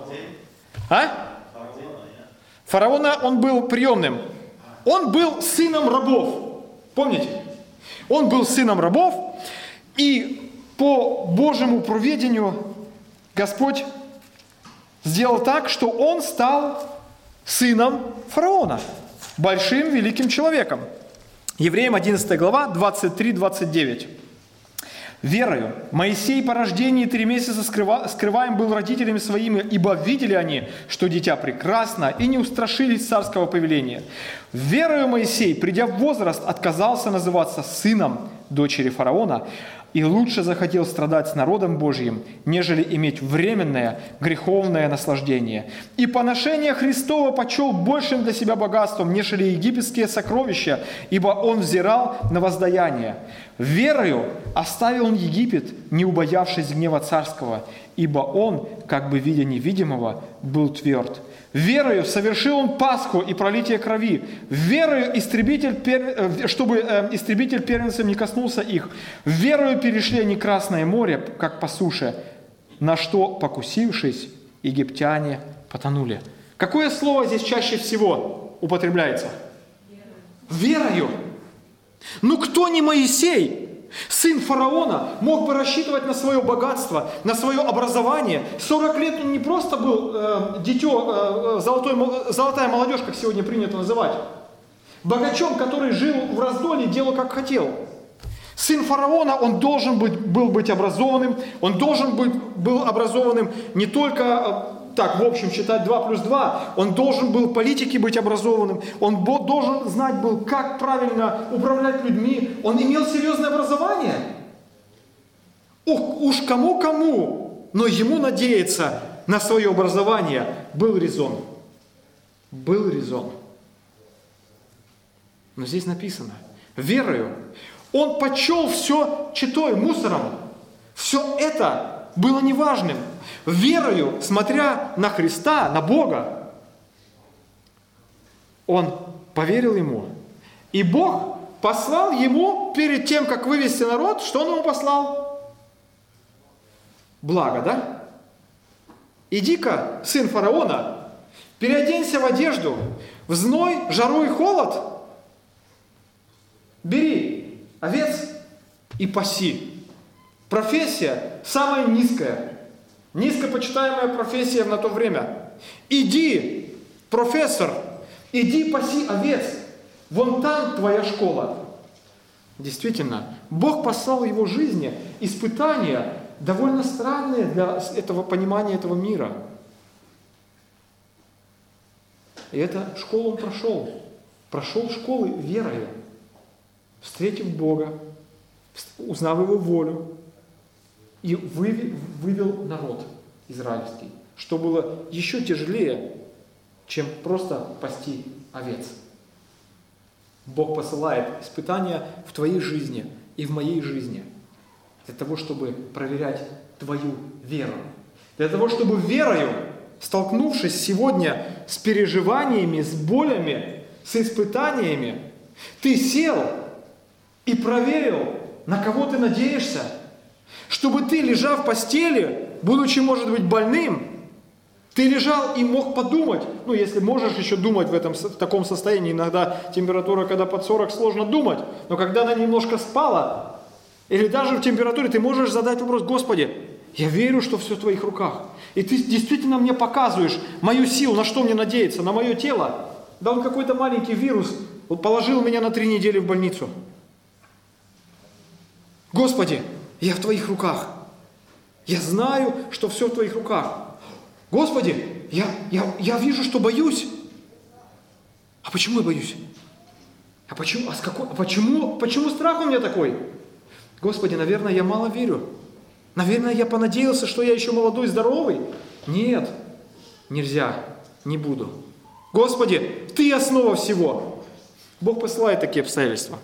Фараона он был приемным. Он был сыном рабов. Помните? Он был сыном рабов, и по Божьему провидению Господь сделал так, что он стал сыном фараона, большим, великим человеком. Евреям 11 глава, 23-29. «Верою Моисей по рождении 3 месяца скрываем был родителями своими, ибо видели они, что дитя прекрасно, и не устрашились царского повеления. Верою Моисей, придя в возраст, отказался называться сыном дочери фараона, и лучше захотел страдать с народом Божьим, нежели иметь временное греховное наслаждение. И поношение Христова почел большим для себя богатством, нежели египетские сокровища, ибо он взирал на воздаяние. Верою оставил он Египет, не убоявшись гнева царского, ибо он, как бы видя невидимого, был тверд. Верою совершил он Пасху и пролитие крови. Верою чтобы истребитель первенцем не коснулся их. Верою перешли они Красное море, как по суше, на что, покусившись, египтяне потонули». Какое слово здесь чаще всего употребляется? Верою. Ну кто не Моисей, сын фараона, мог бы рассчитывать на свое богатство, на свое образование? 40 лет он не просто был дитё, золотая молодежь, как сегодня принято называть, богачом, который жил в раздолье, делал как хотел. Сын фараона, он должен был быть образованным, он должен был образованным не только так, в общем, считать 2 плюс 2, он должен был в политике быть образованным, он должен знать был, как правильно управлять людьми, он имел серьезное образование. Уж кому-кому, но ему надеяться на свое образование был резон. Был резон. Но здесь написано: верою он почел все читой, мусором. Все это было неважным. Верою, смотря на Христа, на Бога, он поверил Ему. И Бог послал ему перед тем, как вывести народ, что он ему послал? Благо, да? Иди-ка, сын фараона, переоденься в одежду, В зной, жару и холод бери овец и паси. Профессия самая низкая, низкопочитаемая профессия на то время. Иди, профессор, иди паси овец. Вон там твоя школа. Действительно, Бог послал в его жизни испытания, довольно странные для этого понимания этого мира. И эту школу он прошел. Прошел школы верою, встретив Бога, узнав Его волю, и вывел народ израильский, что было еще тяжелее, чем просто пасти овец. Бог посылает испытания в твоей жизни и в моей жизни для того, чтобы проверять твою веру. Для того, чтобы верою, столкнувшись сегодня с переживаниями, с болями, с испытаниями, ты сел и проверил, на кого ты надеешься. Чтобы ты, лежа в постели, будучи, может быть, больным, ты лежал и мог подумать, если можешь еще думать в таком состоянии, иногда температура, когда под 40, сложно думать, но когда она немножко спала, или даже в температуре, ты можешь задать вопрос: Господи, я верю, что все в Твоих руках, и Ты действительно мне показываешь мою силу, на что мне надеяться, на мое тело. Да он какой-то маленький вирус положил меня на 3 недели в больницу. Господи, я в Твоих руках. Я знаю, что все в Твоих руках. Господи, я вижу, что боюсь. А почему я боюсь? Почему страх у меня такой? Господи, наверное, я мало верю. Наверное, я понадеялся, что я еще молодой, здоровый. Нет, нельзя, не буду. Господи, Ты основа всего. Бог посылает такие обстоятельства.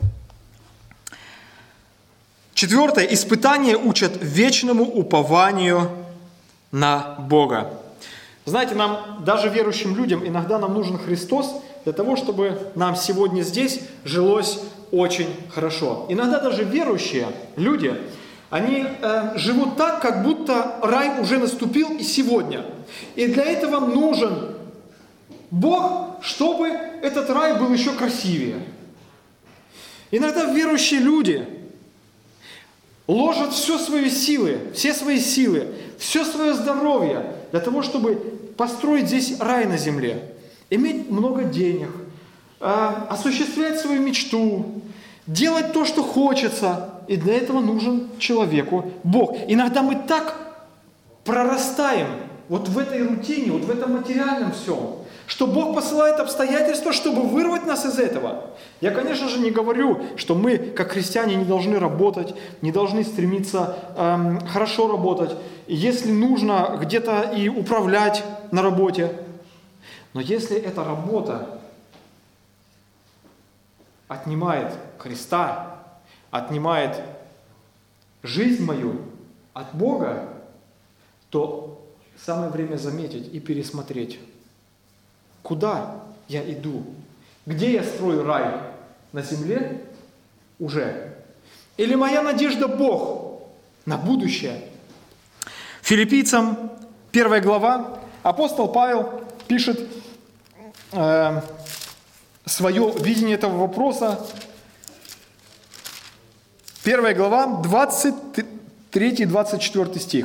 4. Испытания учат вечному упованию на Бога. Знаете, нам, даже верующим людям, иногда нам нужен Христос для того, чтобы нам сегодня здесь жилось очень хорошо. Иногда даже верующие люди, они живут так, как будто рай уже наступил и сегодня. И для этого нужен Бог, чтобы этот рай был еще красивее. Иногда верующие люди ложат все свои силы, все свое здоровье для того, чтобы построить здесь рай на земле, иметь много денег, осуществлять свою мечту, делать то, что хочется. И для этого нужен человеку Бог. Иногда мы так прорастаем вот в этой рутине, вот в этом материальном всем, что Бог посылает обстоятельства, чтобы вырвать нас из этого. Я, конечно же, не говорю, что мы, как христиане, не должны работать, не должны стремиться хорошо работать, если нужно где-то и управлять на работе. Но если эта работа отнимает Христа, отнимает жизнь мою от Бога, то самое время заметить и пересмотреть, куда я иду, где я строю рай, на земле уже, или моя надежда Бог на будущее. Филиппийцам 1 глава, апостол Павел пишет свое видение этого вопроса. 1 глава, 23-24 стих.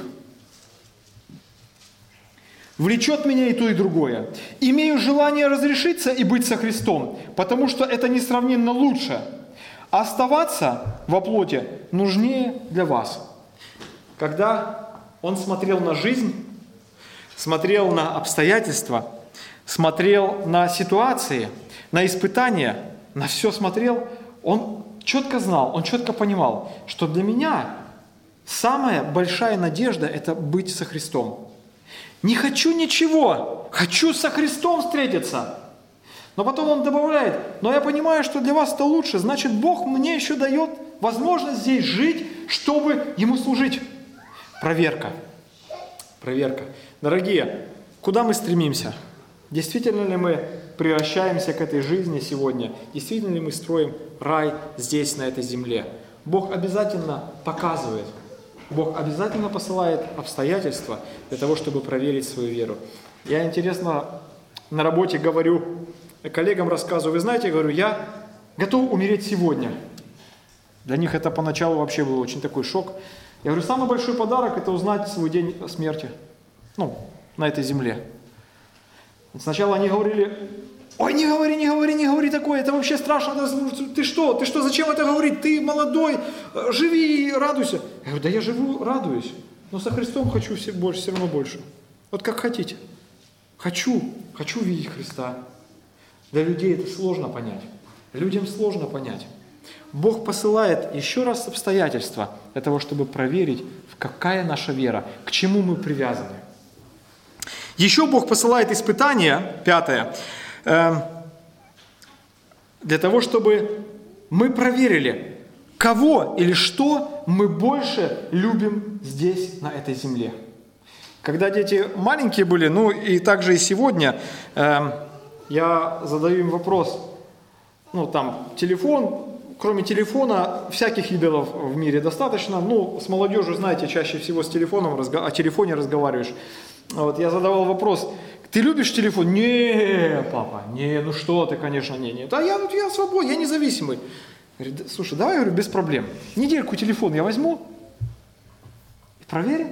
«Влечет меня и то, и другое. Имею желание разрешиться и быть со Христом, потому что это несравненно лучше. А оставаться во плоти нужнее для вас». Когда он смотрел на жизнь, смотрел на обстоятельства, смотрел на ситуации, на испытания, на все смотрел, он четко знал, он четко понимал, что для меня самая большая надежда – это быть со Христом. Не хочу ничего, хочу со Христом встретиться. Но потом он добавляет: но я понимаю, что для вас это лучше, значит, Бог мне еще дает возможность здесь жить, чтобы Ему служить. Проверка. Дорогие, куда мы стремимся? Действительно ли мы превращаемся к этой жизни сегодня? Действительно ли мы строим рай здесь, на этой земле? Бог обязательно показывает. Бог обязательно посылает обстоятельства для того, чтобы проверить свою веру. Я, интересно, на работе говорю коллегам рассказываю, вы знаете, я говорю, я готов умереть сегодня. Для них это поначалу вообще был очень такой шок. Я говорю, самый большой подарок – это узнать свой день смерти, на этой земле. Сначала они говорили, ой, не говори такое, это вообще страшно, ты что, зачем это говорить, ты молодой, живи и радуйся. Я говорю, да я живу, радуюсь, но со Христом хочу все равно больше. Вот как хотите. Хочу видеть Христа. Для людей это сложно понять. Людям сложно понять. Бог посылает еще раз обстоятельства для того, чтобы проверить, какая наша вера, к чему мы привязаны. Еще Бог посылает испытания, 5, для того, чтобы мы проверили, кого или что мы больше любим здесь, на этой земле. Когда дети маленькие были, и также и сегодня, я задаю им вопрос, телефон, кроме телефона, всяких идолов в мире достаточно, с молодежью, знаете, чаще всего с телефоном, о телефоне разговариваешь. Вот, я задавал вопрос, ты любишь телефон? Не, папа, не, что ты, конечно, не. Да я свободен, я независимый. Говорит, слушай, давай, говорю, без проблем. Недельку телефон я возьму и проверим.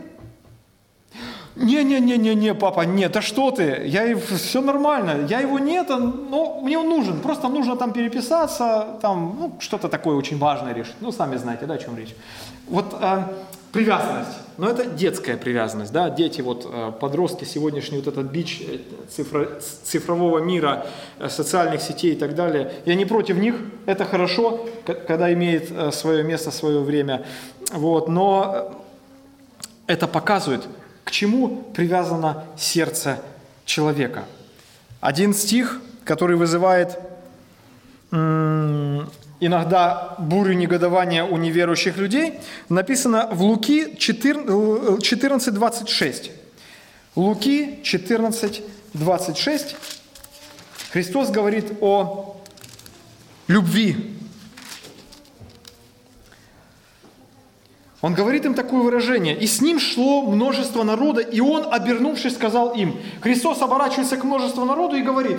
Не, папа, нет, да что ты, все нормально, я его нет, но мне он нужен, просто нужно там переписаться, что-то такое очень важное решить. Сами знаете, да, о чем речь. Вот привязанность, но это детская привязанность, да, дети, подростки, сегодняшний этот бич цифрового мира, социальных сетей и так далее, я не против них, это хорошо, когда имеет свое место, свое время, но это показывает, к чему привязано сердце человека. Один стих, который вызывает иногда бурю негодования у неверующих людей, написано в Луки 14:26. Луки 14:26. Христос говорит о любви. Он говорит им такое выражение. «И с ним шло множество народа, и он, обернувшись, сказал им». Христос оборачивается к множеству народу и говорит,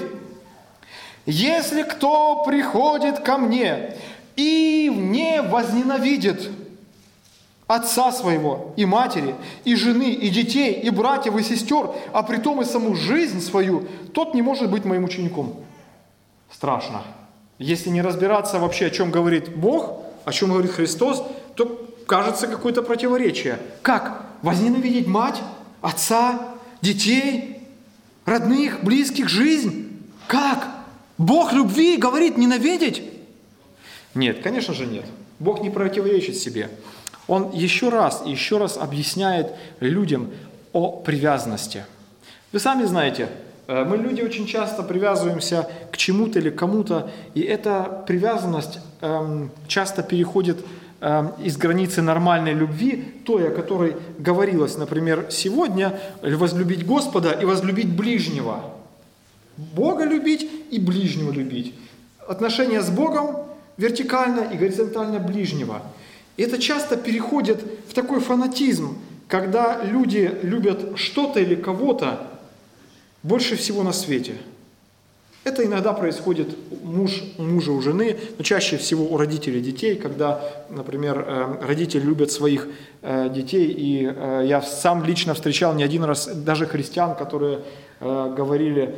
«Если кто приходит ко мне и не возненавидит отца своего, и матери, и жены, и детей, и братьев, и сестер, а притом и саму жизнь свою, тот не может быть моим учеником». Страшно. Если не разбираться вообще, о чем говорит Бог, о чем говорит Христос, то кажется какое-то противоречие. Как? Возненавидеть мать, отца, детей, родных, близких, жизнь? Как? Бог любви говорит ненавидеть? Нет, конечно же нет. Бог не противоречит себе. Он еще раз объясняет людям о привязанности. Вы сами знаете, мы, люди, очень часто привязываемся к чему-то или кому-то, и эта привязанность часто переходит из границы нормальной любви, той, о которой говорилось, например, сегодня, возлюбить Господа и возлюбить ближнего. Бога любить и ближнего любить. Отношения с Богом вертикально и горизонтально ближнего. И это часто переходит в такой фанатизм, когда люди любят что-то или кого-то больше всего на свете. Это иногда происходит мужа у жены, но чаще всего у родителей детей, когда, например, родители любят своих детей, и я сам лично встречал не один раз даже христиан, которые говорили,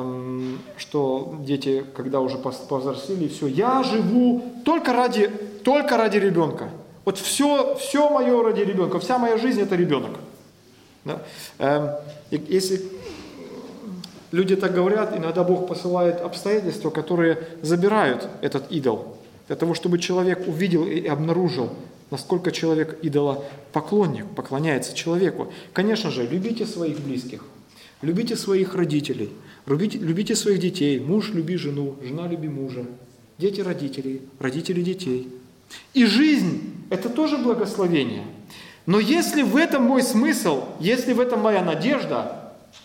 что дети, когда уже повзрослели, все, я живу только ради ребенка. Вот все мое ради ребенка, вся моя жизнь – это ребенок. Да? Если люди так говорят, иногда Бог посылает обстоятельства, которые забирают этот идол, для того, чтобы человек увидел и обнаружил, насколько человек идолопоклонник, поклоняется человеку. Конечно же, любите своих близких, любите своих родителей, любите своих детей, муж люби жену, жена люби мужа, дети родителей, родители детей. И жизнь – это тоже благословение. Но если в этом мой смысл, если в этом моя надежда,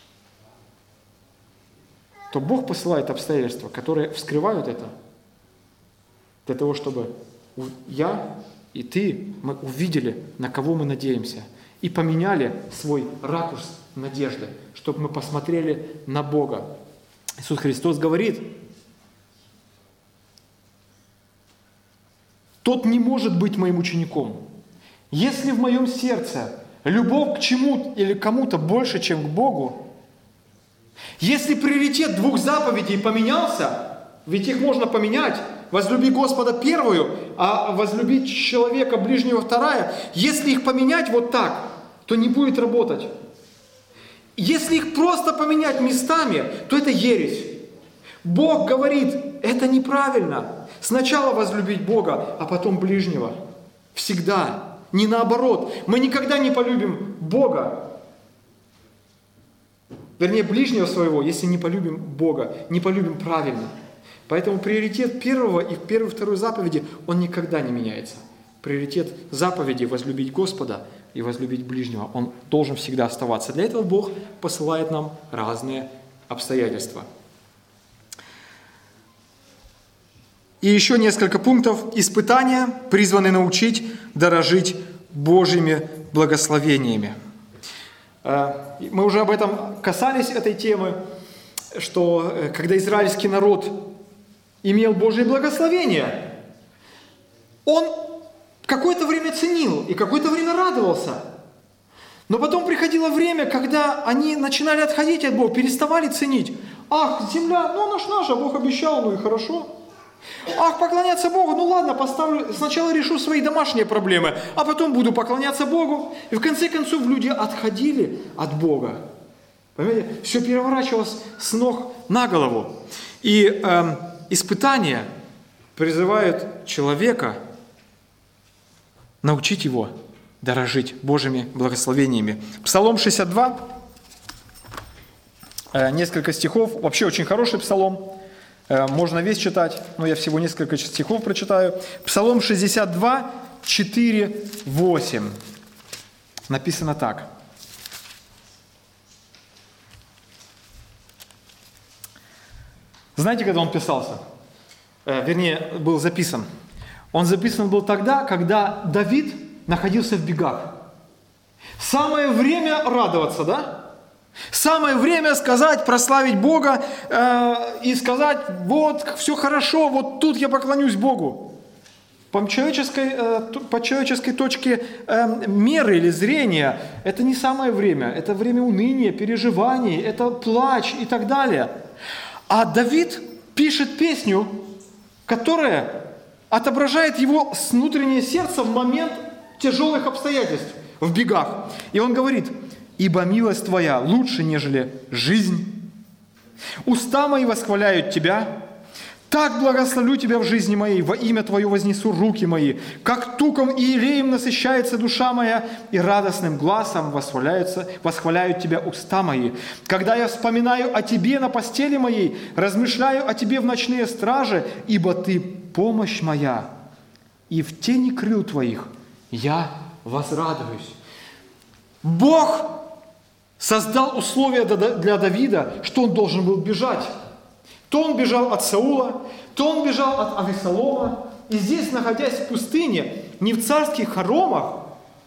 то Бог посылает обстоятельства, которые вскрывают это, для того, чтобы я и ты, мы увидели, на кого мы надеемся, и поменяли свой ракурс надежды, чтобы мы посмотрели на Бога. Иисус Христос говорит, тот не может быть моим учеником. Если в моем сердце любовь к чему или кому-то больше, чем к Богу, если приоритет 2 заповедей поменялся, ведь их можно поменять, возлюби Господа первую, а возлюбить человека ближнего вторая, если их поменять вот так, то не будет работать. Если их просто поменять местами, то это ересь. Бог говорит, это неправильно. Сначала возлюбить Бога, а потом ближнего. Всегда. Не наоборот. Мы никогда не полюбим Бога. Вернее, ближнего своего, если не полюбим Бога, не полюбим правильно. Поэтому приоритет первого и первой и второй заповеди, он никогда не меняется. Приоритет заповеди возлюбить Господа и возлюбить ближнего, он должен всегда оставаться. Для этого Бог посылает нам разные обстоятельства. И еще несколько пунктов. Испытания призваны научить дорожить Божьими благословениями. Мы уже об этом касались, этой темы, что когда израильский народ имел Божье благословение, он какое-то время ценил и какое-то время радовался. Но потом приходило время, когда они начинали отходить от Бога, переставали ценить. Ах, земля, ну она ж наша, Бог обещал, ну и хорошо. Ах, поклоняться Богу, ну ладно, поставлю, сначала решу свои домашние проблемы, а потом буду поклоняться Богу. И в конце концов люди отходили от Бога. Понимаете, все переворачивалось с ног на голову. И испытания призывают человека научить его дорожить Божьими благословениями. Псалом 62, несколько стихов, вообще очень хороший псалом. Можно весь читать, но я всего несколько стихов прочитаю. Псалом 62, 4, 8. Написано так. Знаете, когда он писался? Вернее, был записан. Он записан был тогда, когда Давид находился в бегах. Самое время радоваться, да? Самое время сказать, прославить Бога и сказать, вот, все хорошо, вот тут я поклонюсь Богу. По человеческой точке меры или зрения, это не самое время, это время уныния, переживаний, это плач и так далее. А Давид пишет песню, которая отображает его внутреннее сердце в момент тяжелых обстоятельств, в бегах. И он говорит: «Ибо милость Твоя лучше, нежели жизнь. Уста мои восхваляют Тебя. Так благословлю Тебя в жизни моей, во имя Твое вознесу руки мои. Как туком и елеем насыщается душа моя, и радостным гласом восхваляют Тебя уста мои. Когда я вспоминаю о Тебе на постели моей, размышляю о Тебе в ночные стражи, ибо Ты помощь моя, и в тени крыл Твоих я возрадуюсь». Бог создал условия для Давида, что он должен был бежать. То он бежал от Саула, то он бежал от Авесолома. И здесь, находясь в пустыне, не в царских хоромах,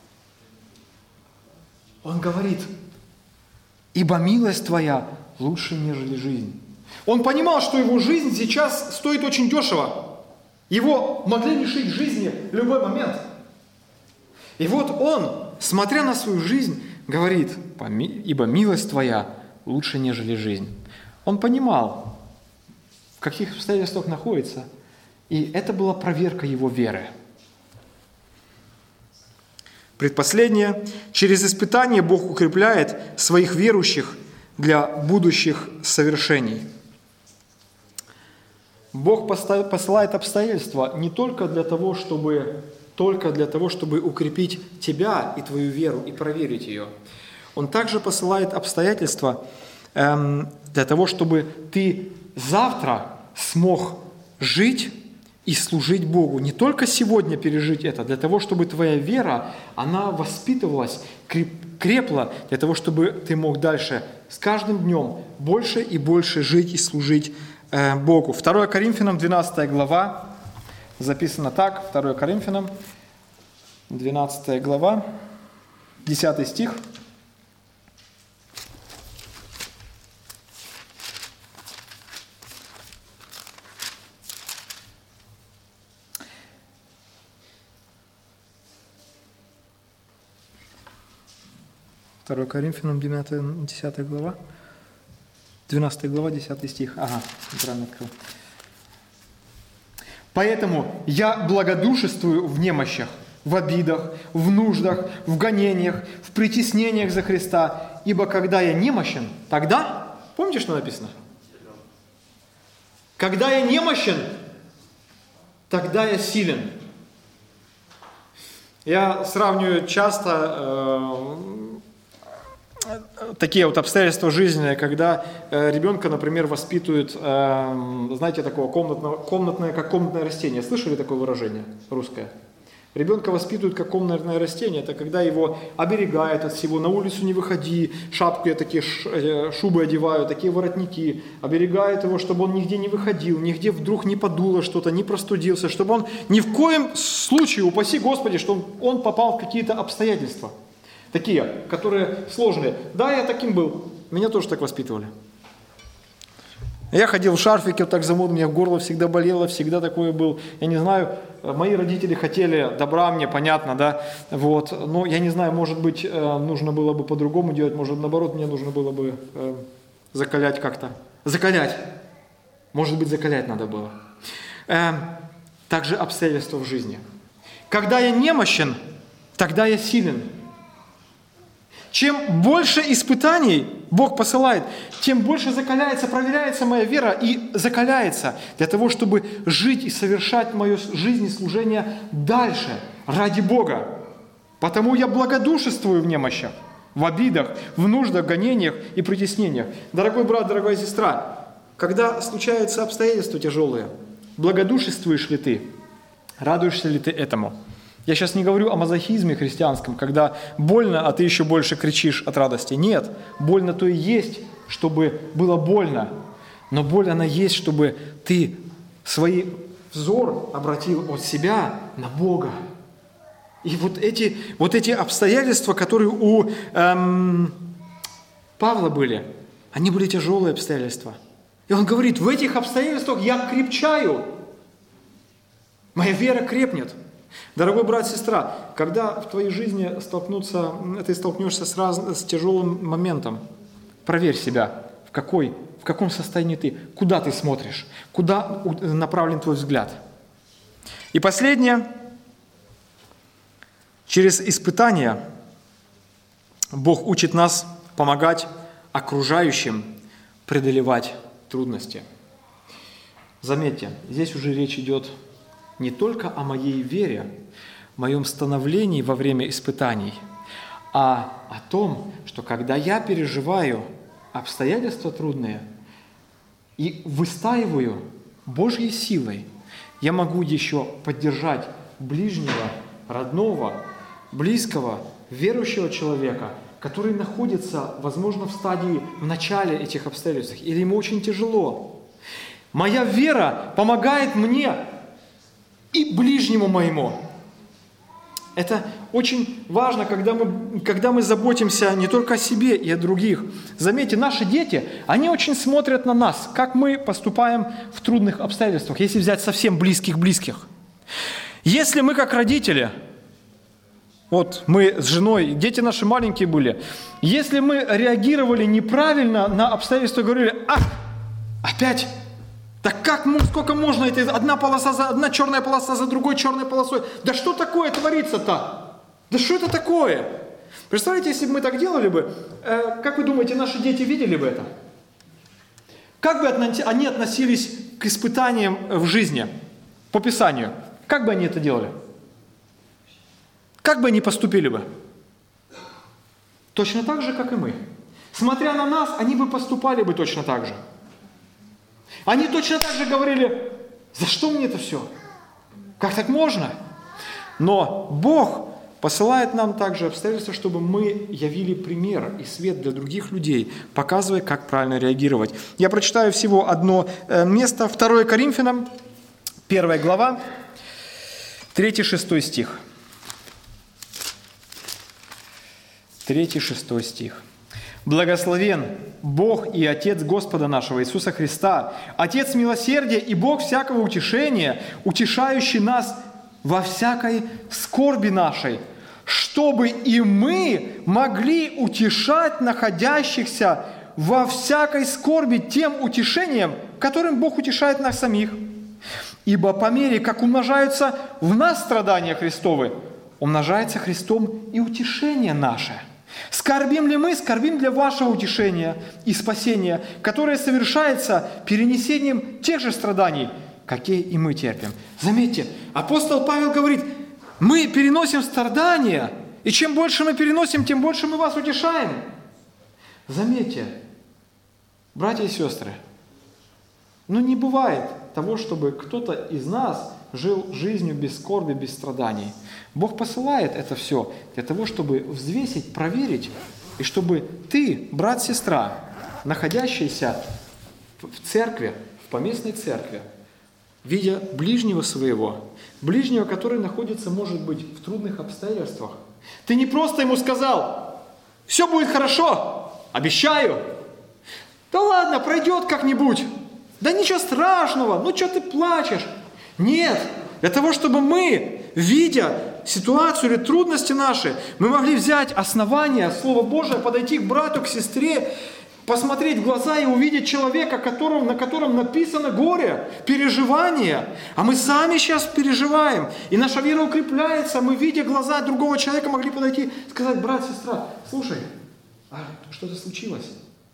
он говорит: «Ибо милость Твоя лучше, нежели жизнь». Он понимал, что его жизнь сейчас стоит очень дешево. Его могли лишить жизни в любой момент. И вот он, смотря на свою жизнь, говорит: «Ибо милость Твоя лучше, нежели жизнь». Он понимал, в каких обстоятельствах находится, и это была проверка его веры. Предпоследнее. Через испытание Бог укрепляет своих верующих для будущих совершений. Бог посылает обстоятельства не только для того, чтобы укрепить тебя и твою веру и проверить ее. Он также посылает обстоятельства для того, чтобы ты завтра смог жить и служить Богу. Не только сегодня пережить это, для того, чтобы твоя вера, она воспитывалась, крепла, для того, чтобы ты мог дальше с каждым днем больше и больше жить и служить Богу. 2 Коринфянам, 12 глава, записано так, 2 Коринфянам, 12 глава, 10 стих. 2 Коринфянам, 10 глава. 12 глава, 10 стих. Ага, неправильно открыл. «Поэтому я благодушествую в немощах, в обидах, в нуждах, в гонениях, в притеснениях за Христа, ибо когда я немощен, тогда...» Помните, что написано? «Когда я немощен, тогда я силен». Я сравниваю часто такие вот обстоятельства жизненные, когда ребенка, например, воспитывают, знаете, такого комнатное, как комнатное растение. Слышали такое выражение русское? Ребенка воспитывают как комнатное растение. Это когда его оберегают от всего, на улицу не выходи, шапки такие, шубы одевают, такие воротники, оберегают его, чтобы он нигде не выходил, нигде вдруг не подуло что-то, не простудился, чтобы он ни в коем случае, упаси Господи, что он попал в какие-то обстоятельства. Такие, которые сложные. Да, я таким был. Меня тоже так воспитывали. Я ходил в шарфике, вот так замут, у меня горло всегда болело, всегда такое был. Я не знаю, мои родители хотели добра мне, понятно, да, вот. Но я не знаю, может быть, нужно было бы по-другому делать, может, наоборот, мне нужно было бы закалять как-то. Закалять. Может быть, закалять надо было. Также обстоятельства в жизни. Когда я немощен, тогда я силен. Чем больше испытаний Бог посылает, тем больше закаляется, проверяется моя вера и закаляется для того, чтобы жить и совершать мою жизнь и служение дальше, ради Бога. Потому я благодушествую в немощах, в обидах, в нуждах, гонениях и притеснениях. Дорогой брат, дорогая сестра, когда случаются обстоятельства тяжелые, благодушествуешь ли ты? Радуешься ли ты этому? Я сейчас не говорю о мазохизме христианском, когда больно, а ты еще больше кричишь от радости. Нет, больно то и есть, чтобы было больно. Но боль она есть, чтобы ты свой взор обратил от себя на Бога. И вот эти обстоятельства, которые у Павла были, они были тяжелые обстоятельства. И он говорит, в этих обстоятельствах я крепчаю. Моя вера крепнет. Дорогой брат, сестра, когда в твоей жизни ты столкнешься с тяжелым моментом, проверь себя, в каком состоянии ты, куда ты смотришь, куда направлен твой взгляд. И последнее, через испытания Бог учит нас помогать окружающим преодолевать трудности. Заметьте, здесь уже речь идет не только о моей вере, моем становлении во время испытаний, а о том, что когда я переживаю обстоятельства трудные и выстаиваю Божьей силой, я могу еще поддержать ближнего, родного, близкого, верующего человека, который находится, возможно, в начале этих обстоятельств, или ему очень тяжело. Моя вера помогает мне и ближнему моему. Это очень важно, когда мы заботимся не только о себе и о других. Заметьте, наши дети, они очень смотрят на нас, как мы поступаем в трудных обстоятельствах, если взять совсем близких. Если мы как родители, вот мы с женой, дети наши маленькие были, если мы реагировали неправильно на обстоятельства, говорили, опять... Так сколько можно, это одна черная полоса за другой черной полосой. Да что такое творится-то? Да что это такое? Представляете, если бы мы так делали бы, как вы думаете, наши дети видели бы это? Как бы они относились к испытаниям в жизни, по Писанию? Как бы они это делали? Как бы они поступили бы? Точно так же, как и мы. Смотря на нас, они бы поступали бы точно так же. Они точно так же говорили, за что мне это все? Как так можно? Но Бог посылает нам также обстоятельства, чтобы мы явили пример и свет для других людей, показывая, как правильно реагировать. Я прочитаю всего одно место, 2 Коринфянам, 1 глава, 3-6 стих. 3-6 стих. «Благословен Бог и Отец Господа нашего Иисуса Христа, Отец милосердия и Бог всякого утешения, утешающий нас во всякой скорби нашей, чтобы и мы могли утешать находящихся во всякой скорби тем утешением, которым Бог утешает нас самих. Ибо по мере, как умножаются в нас страдания Христовы, умножается Христом и утешение наше. Скорбим ли мы? Скорбим для вашего утешения и спасения, которое совершается перенесением тех же страданий, какие и мы терпим. Заметьте, апостол Павел говорит, мы переносим страдания, и чем больше мы переносим, тем больше мы вас утешаем. Заметьте, братья и сестры, не бывает того, чтобы кто-то из нас жил жизнью без скорби, без страданий. Бог посылает это все для того, чтобы взвесить, проверить, и чтобы ты, брат, сестра, находящийся в церкви, в поместной церкви, видя ближнего своего, ближнего, который находится, может быть, в трудных обстоятельствах, ты не просто ему сказал, все будет хорошо, обещаю, да ладно, пройдет как-нибудь, да ничего страшного, что ты плачешь? Нет, для того, чтобы мы, видя ситуацию или трудности наши, мы могли взять основание, Слово Божие, подойти к брату, к сестре, посмотреть в глаза и увидеть человека, на котором написано горе, переживание. А мы сами сейчас переживаем, и наша вера укрепляется. Мы, видя глаза другого человека, могли подойти и сказать, брат, сестра, слушай, а что-то случилось?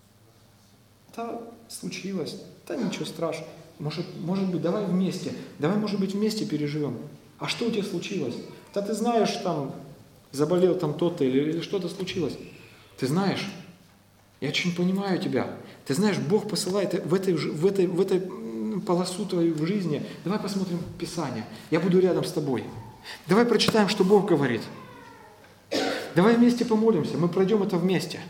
Да, случилось. Да ничего страшного. Может быть, давай вместе. Давай, может быть, вместе переживем. А что у тебя случилось? Да ты знаешь, заболел тот-то или что-то случилось. Ты знаешь, я очень понимаю тебя. Ты знаешь, Бог посылает в этой полосу твою в жизни. Давай посмотрим Писание. Я буду рядом с тобой. Давай прочитаем, что Бог говорит. Давай вместе помолимся. Мы пройдем это вместе.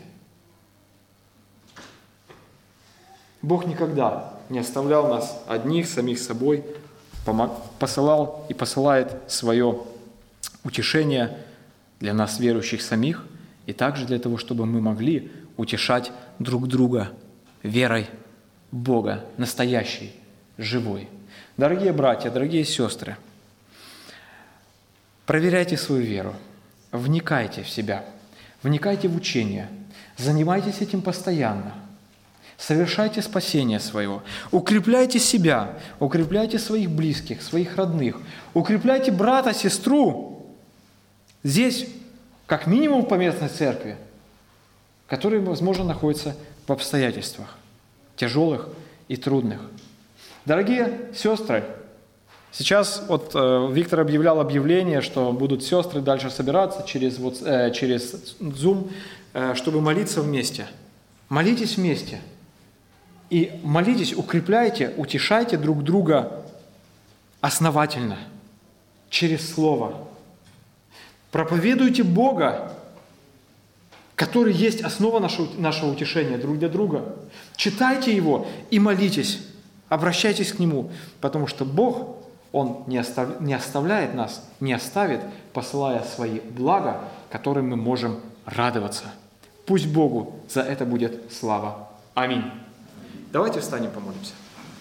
Бог никогда не оставлял нас одних, самих собой, посылал и посылает свое утешение для нас, верующих самих, и также для того, чтобы мы могли утешать друг друга верой в Бога, настоящей, живой. Дорогие братья, дорогие сестры, проверяйте свою веру, вникайте в себя, вникайте в учение, занимайтесь этим постоянно. Совершайте спасение своего, укрепляйте себя, укрепляйте своих близких, своих родных, укрепляйте брата, сестру здесь, как минимум в поместной церкви, которые, возможно, находятся в обстоятельствах тяжелых и трудных. Дорогие сестры, сейчас Виктор объявлял объявление, что будут сестры дальше собираться через Zoom, чтобы молиться вместе. Молитесь вместе. И молитесь, укрепляйте, утешайте друг друга основательно, через Слово. Проповедуйте Бога, который есть основа нашего утешения друг для друга. Читайте Его и молитесь, обращайтесь к Нему, потому что Бог, Он не оставляет нас, не оставит, посылая свои блага, которым мы можем радоваться. Пусть Богу за это будет слава. Аминь. Давайте встанем, помолимся.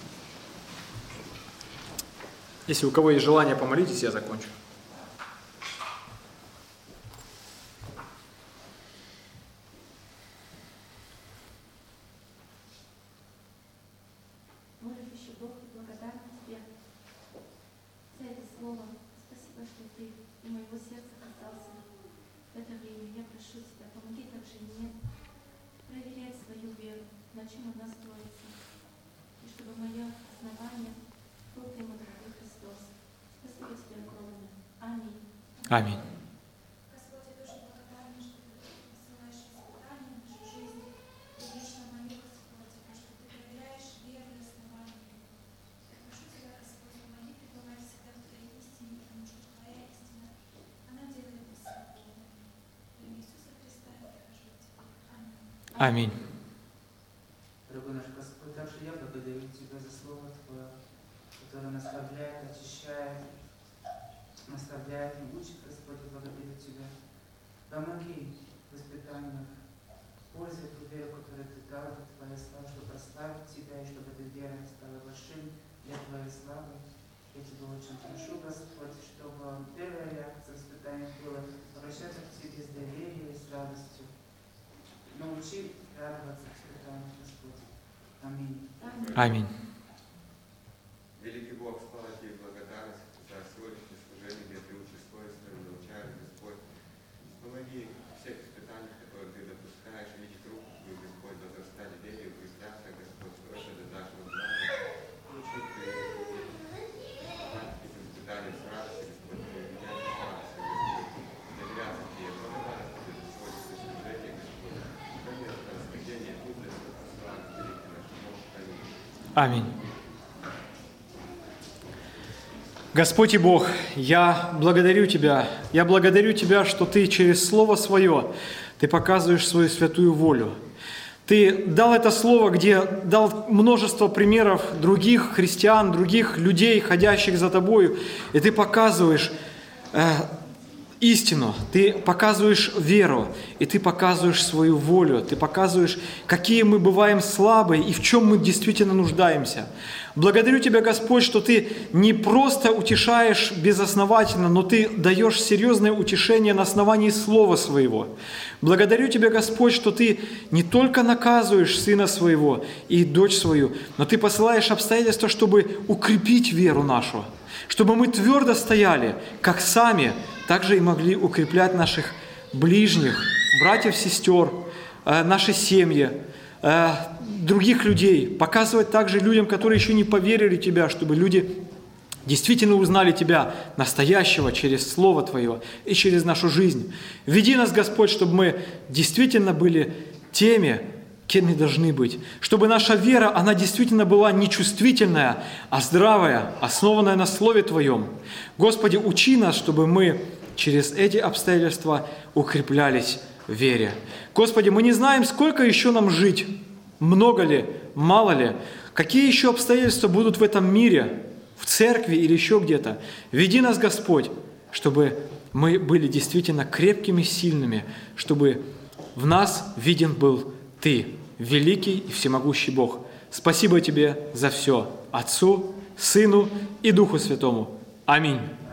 Если у кого есть желание помолитесь, я закончу. Любящий Бог, благодарна Тебе за это слово. Спасибо, что Ты и моего сердца касался в это время. Я прошу Тебя, помоги также мне проверять свою веру, на чем она строится, и чтобы мое основание был Ты, мой дорогой Христос. Спасибо Тебе огромное. Аминь. Аминь. Господь, я тоже благодарна, что Ты посылаешь испытания в нашу жизнь. И лично молю, Господь, что Ты проверяешь веру и основание. Я прошу Тебя, Господь, помоги пребывать всегда в Твоей истине, потому что Твоя истина, она делает нас свободными. В имя Иисуса Христа я прихожу к Тебе. Аминь. Аминь. Дорогой наш Господь, также я благодарю Тебя за Слово Твое, которое наставляет, очищает, наставляет и учит, Господь, я благодарю Тебя. Помоги в испытаниях, пользуй ту веру, которую Ты дал, Твоя слава, чтобы прославить Тебя, и чтобы эта вера стала большим для Твоей славы. Я Тебя очень прошу, Господь, чтобы первая реакция в испытаниях была обращаться к Тебе с доверием и с радостью. Научи радоваться испытаниям, Господь. Аминь. Аминь. Великий Бог, слава Тебе и благодарность за сегодняшнее служение, где Ты учишь свойственно, научаешь, Господь. Помоги всех испытаниях, которые Ты допускаешь, видеть руку Твою, Господь, возрастать в вере, укрепляться, Господь, что это для нашего знания. Учи Ты этим испытаниям с радостью, Господь, меня с радостью, Господь, доверяться Тебе, благодарность Тебе за сегодняшнее служение, Господь. Конечно, расхождение мудрости, послать, великий наш Бог, аминь. Аминь. Господь и Бог, я благодарю Тебя, что Ты через Слово Свое, Ты показываешь свою святую волю. Ты дал это Слово, где дал множество примеров других христиан, других людей, ходящих за Тобою, и Ты показываешь истину, Ты показываешь веру, и Ты показываешь свою волю, Ты показываешь, какие мы бываем слабые и в чем мы действительно нуждаемся. Благодарю Тебя, Господь, что Ты не просто утешаешь безосновательно, но Ты даешь серьезное утешение на основании Слова Своего. Благодарю Тебя, Господь, что Ты не только наказываешь Сына Своего и дочь Свою, но Ты посылаешь обстоятельства, чтобы укрепить веру нашу, чтобы мы твердо стояли, как сами, также и могли укреплять наших ближних, братьев, сестер, наши семьи, других людей, показывать также людям, которые еще не поверили в Тебя, чтобы люди действительно узнали Тебя, настоящего, через Слово Твое и через нашу жизнь. Веди нас, Господь, чтобы мы действительно были теми, кем мы должны быть. Чтобы наша вера, она действительно была не чувствительная, а здравая, основанная на Слове Твоем. Господи, учи нас, чтобы мы через эти обстоятельства укреплялись в вере. Господи, мы не знаем, сколько еще нам жить, много ли, мало ли, какие еще обстоятельства будут в этом мире, в церкви или еще где-то. Веди нас, Господь, чтобы мы были действительно крепкими, сильными, чтобы в нас виден был Ты, великий и всемогущий Бог. Спасибо Тебе за все, Отцу, Сыну и Духу Святому. Аминь.